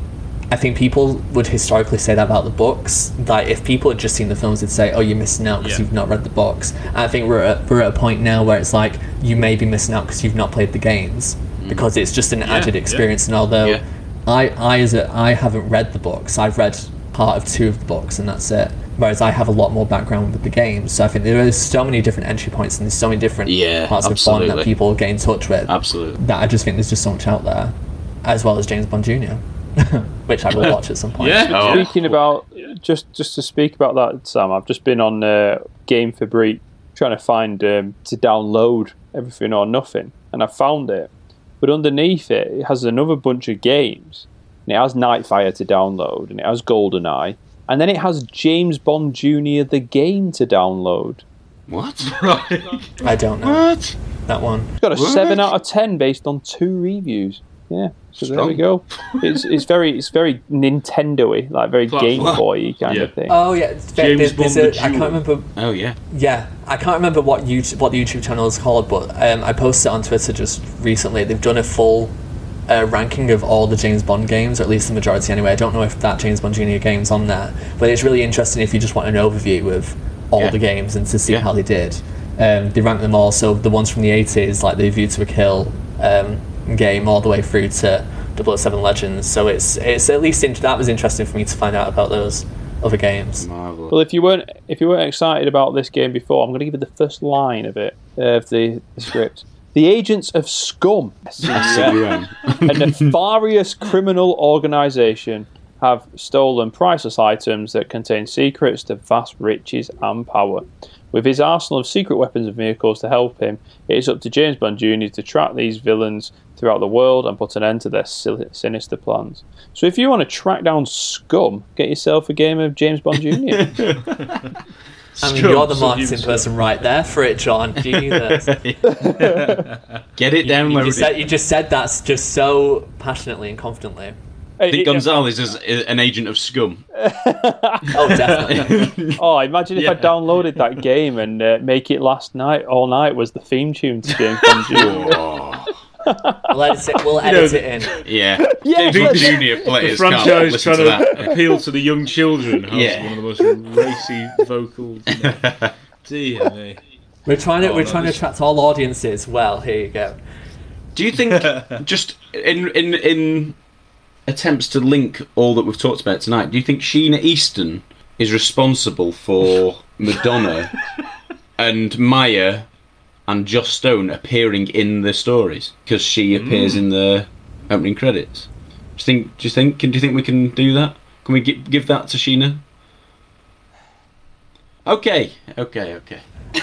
I think people would historically say that about the books. Like if people had just seen the films, they'd say, "Oh, you're missing out because Yeah. you've not read the books." And I think we're at, we're at a point now where it's like you may be missing out because you've not played the games, because it's just an added yeah. experience. And although Yeah. I I as a, I haven't read the books, I've read part of two of the books, and that's it. Whereas I have a lot more background with the games, so I think there are so many different entry points and there's so many different Yeah, parts of absolutely. Bond that people get in touch with. Absolutely. That I just think there's just so much out there, as well as James Bond Junior, which I will watch at some point. Yeah. Oh. Speaking about just just to speak about that, Sam, I've just been on uh, Game for Break trying to find um, to download Everything or Nothing, and I found it. But underneath it, it has another bunch of games, and it has Nightfire to download, and it has GoldenEye, and then it has James Bond Junior the game to download. What? Right. I don't know What? that one. It's got a What? seven out of ten based on two reviews. Yeah, so there we Strong. go. It's it's very it's very Nintendo-y, like very Platform. Game Boy kind Yeah. of thing. Oh yeah, it's very- James there's, there's Bond a, the I can't Jewel. remember. Oh yeah. Yeah, I can't remember what YouTube, what the YouTube channel is called, but um, I posted it on Twitter just recently. They've done a full uh, ranking of all the James Bond games, or at least the majority anyway. I don't know if that James Bond Junior game's on there, but it's really interesting if you just want an overview of all Yeah. the games and to see Yeah. how they did. Um, they rank them all, so the ones from the eighties, like the View to a Kill um, game, all the way through to double oh seven Legends. So it's it's at least int- that was interesting for me to find out about those other games. Marvelous. Well, if you weren't if you weren't excited about this game before, I'm going to give you the first line of it uh, of the, the script. The agents of Scum, Yeah. a nefarious criminal organisation, have stolen priceless items that contain secrets to vast riches and power. With his arsenal of secret weapons and vehicles to help him, it is up to James Bond Junior to track these villains throughout the world and put an end to their sil- sinister plans. So if you want to track down Scum, get yourself a game of James Bond Junior I mean, Scum, you're the so marketing you- person right there for it, John. Jesus. Get it down, You Larry. just, said, you just said that's just so passionately and confidently. I think Gonzalez is an agent of scum. Oh, definitely. Oh, imagine if Yeah. I downloaded that game and uh, Make It Last Night All Night was the theme tune to James Bond Junior Oh. We'll edit it, we'll edit know, it in. Yeah. Yeah, James Bond let's- Junior The players can't franchise listen trying to to, that. appeal to the young children has Yeah. one of the most racy vocals. You know. Dear me. We're trying to Oh, we're no, trying this- to attract all audiences. Well, here you go. Do you think, just in in in attempts to link all that we've talked about tonight, do you think Sheena Easton is responsible for Madonna and Maya and Joss Stone appearing in the stories because she appears in the opening credits? Do you think? Do you think? Can do you think we can do that? Can we gi- give that to Sheena? Okay, okay, okay.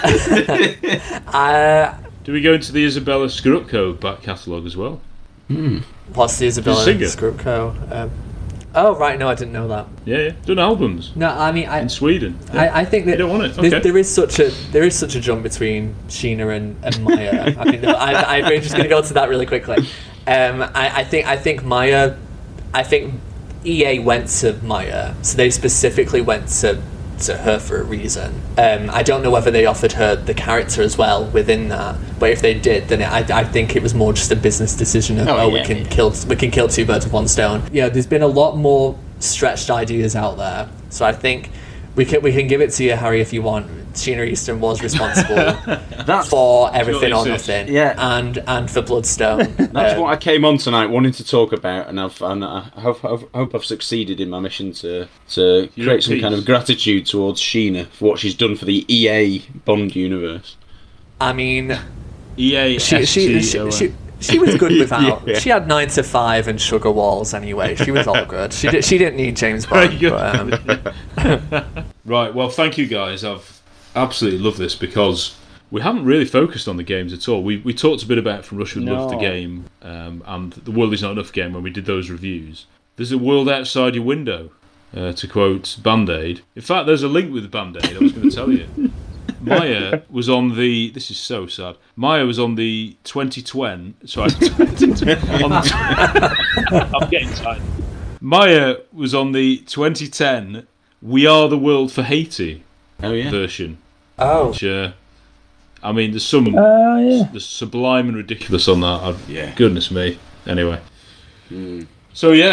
Uh, Do we go into the Isabella Scorupco back catalogue as well? what's the Isabella singer. Scorupco? Um, oh, right. No, I didn't know that. Yeah, yeah. Done albums No, I mean, I in Sweden. I, I think that You don't want it? there- Okay. there is such a there is such a jump between Sheena and, and Maya. I think that, I, I'm just going to go to that really quickly. Um, I, I think I think Maya, I think E A went to Maya, so they specifically went to to her for a reason. Um, I don't know whether they offered her the character as well within that, but if they did, then I, I think it was more just a business decision of Oh, oh, yeah, we can yeah. kill we can kill two birds with one stone. Yeah, there's been a lot more stretched ideas out there, so I think we can we can give it to you, Harry, if you want. Sheena Easton was responsible That's for Everything or exists. Nothing, Yeah. and and for Bloodstone. That's Um, what I came on tonight wanting to talk about, and I've and I hope, I hope I've succeeded in my mission to to You're create at some kind peace. of gratitude towards Sheena for what she's done for the E A Bond universe. I mean, E A she she, she, she she was good without. Yeah. She had nine to five and Sugar Walls anyway. She was all good. She did, she didn't need James Bond. Very But, um, Right, well, thank you guys. I've absolutely loved this because we haven't really focused on the games at all. We we talked a bit about From Russia with Love, the No. game, um, and The World Is Not Enough game when we did those reviews. There's a world outside your window, uh, to quote Band-Aid. In fact, there's a link with Band-Aid, I was going to tell you. Maya was on the... This is so sad. Maya was on the twenty twenty... Sorry. on the, I'm getting tired. Maya was on the twenty ten We Are the World for Haiti Oh yeah. version. oh, Which, uh, I mean, there's some Uh, yeah. there's sublime and ridiculous on that. I, Yeah. Goodness me. Anyway. So, yeah.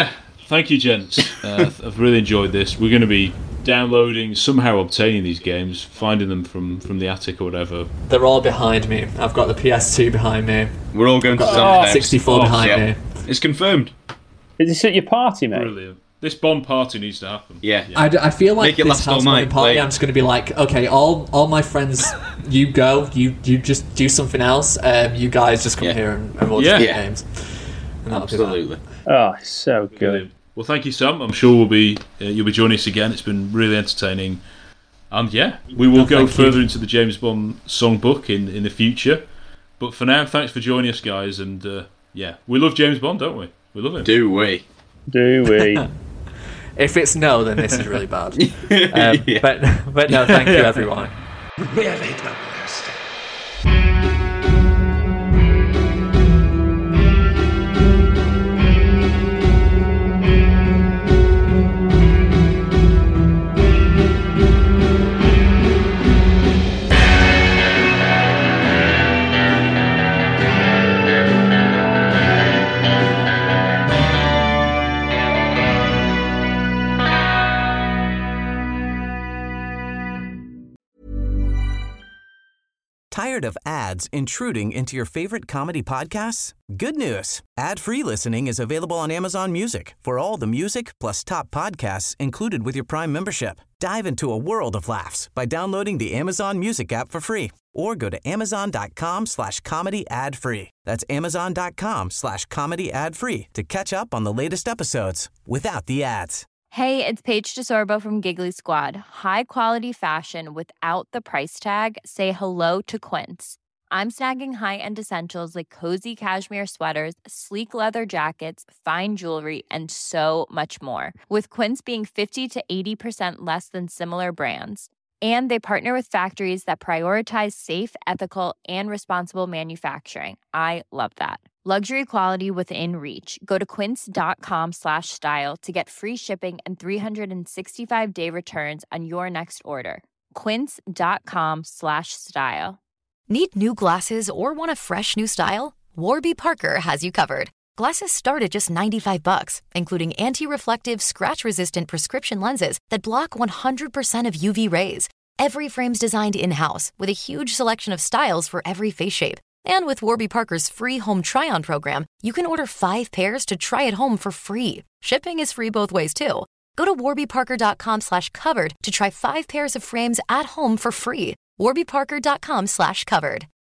thank you, gents. Uh, I've really enjoyed this. We're going to be downloading, somehow obtaining these games, finding them from, from the attic or whatever. They're all behind me. I've got the P S two behind me. We're all going to oh, sixty-four oh, behind yeah. me. It's confirmed. Is this at your party, mate? Brilliant. This Bond party needs to happen. Yeah. yeah. I, I feel like Make this house party, party I'm just going to be like, okay, all all my friends, you go, you you just do something else. Um, you guys just come yeah. here and, and we'll just yeah. play games. And Absolutely. Oh, so good. Brilliant. Well, thank you, Sam. I'm sure we'll be uh, you'll be joining us again. It's been really entertaining. And yeah, we will oh, go further you. into the James Bond songbook in, in the future. But for now, thanks for joining us, guys. And uh, yeah, we love James Bond, don't we? We love him. Do we? Do we? If it's no, then this is really bad. um, yeah. But but no, thank you, everyone. Really the best. Tired of ads intruding into your favorite comedy podcasts? Good news. Ad-free listening is available on Amazon Music for all the music plus top podcasts included with your Prime membership. Dive into a world of laughs by downloading the Amazon Music app for free or go to amazon.com slash comedy ad free. That's amazon.com slash comedy ad free to catch up on the latest episodes without the ads. Hey, it's Paige DeSorbo from Giggly Squad. High quality fashion without the price tag. Say hello to Quince. I'm snagging high-end essentials like cozy cashmere sweaters, sleek leather jackets, fine jewelry, and so much more. With Quince being fifty to eighty percent less than similar brands. And they partner with factories that prioritize safe, ethical, and responsible manufacturing. I love that. Luxury quality within reach. Go to quince.com slash style to get free shipping and three sixty-five day returns on your next order. Quince.com slash style. Need new glasses or want a fresh new style? Warby Parker has you covered. Glasses start at just ninety-five bucks, including anti-reflective, scratch-resistant prescription lenses that block one hundred percent of U V rays. Every frame's designed in-house with a huge selection of styles for every face shape. And with Warby Parker's free home try-on program, you can order five pairs to try at home for free. Shipping is free both ways, too. Go to warbyparker.com slash covered to try five pairs of frames at home for free. warbyparker.com slash covered.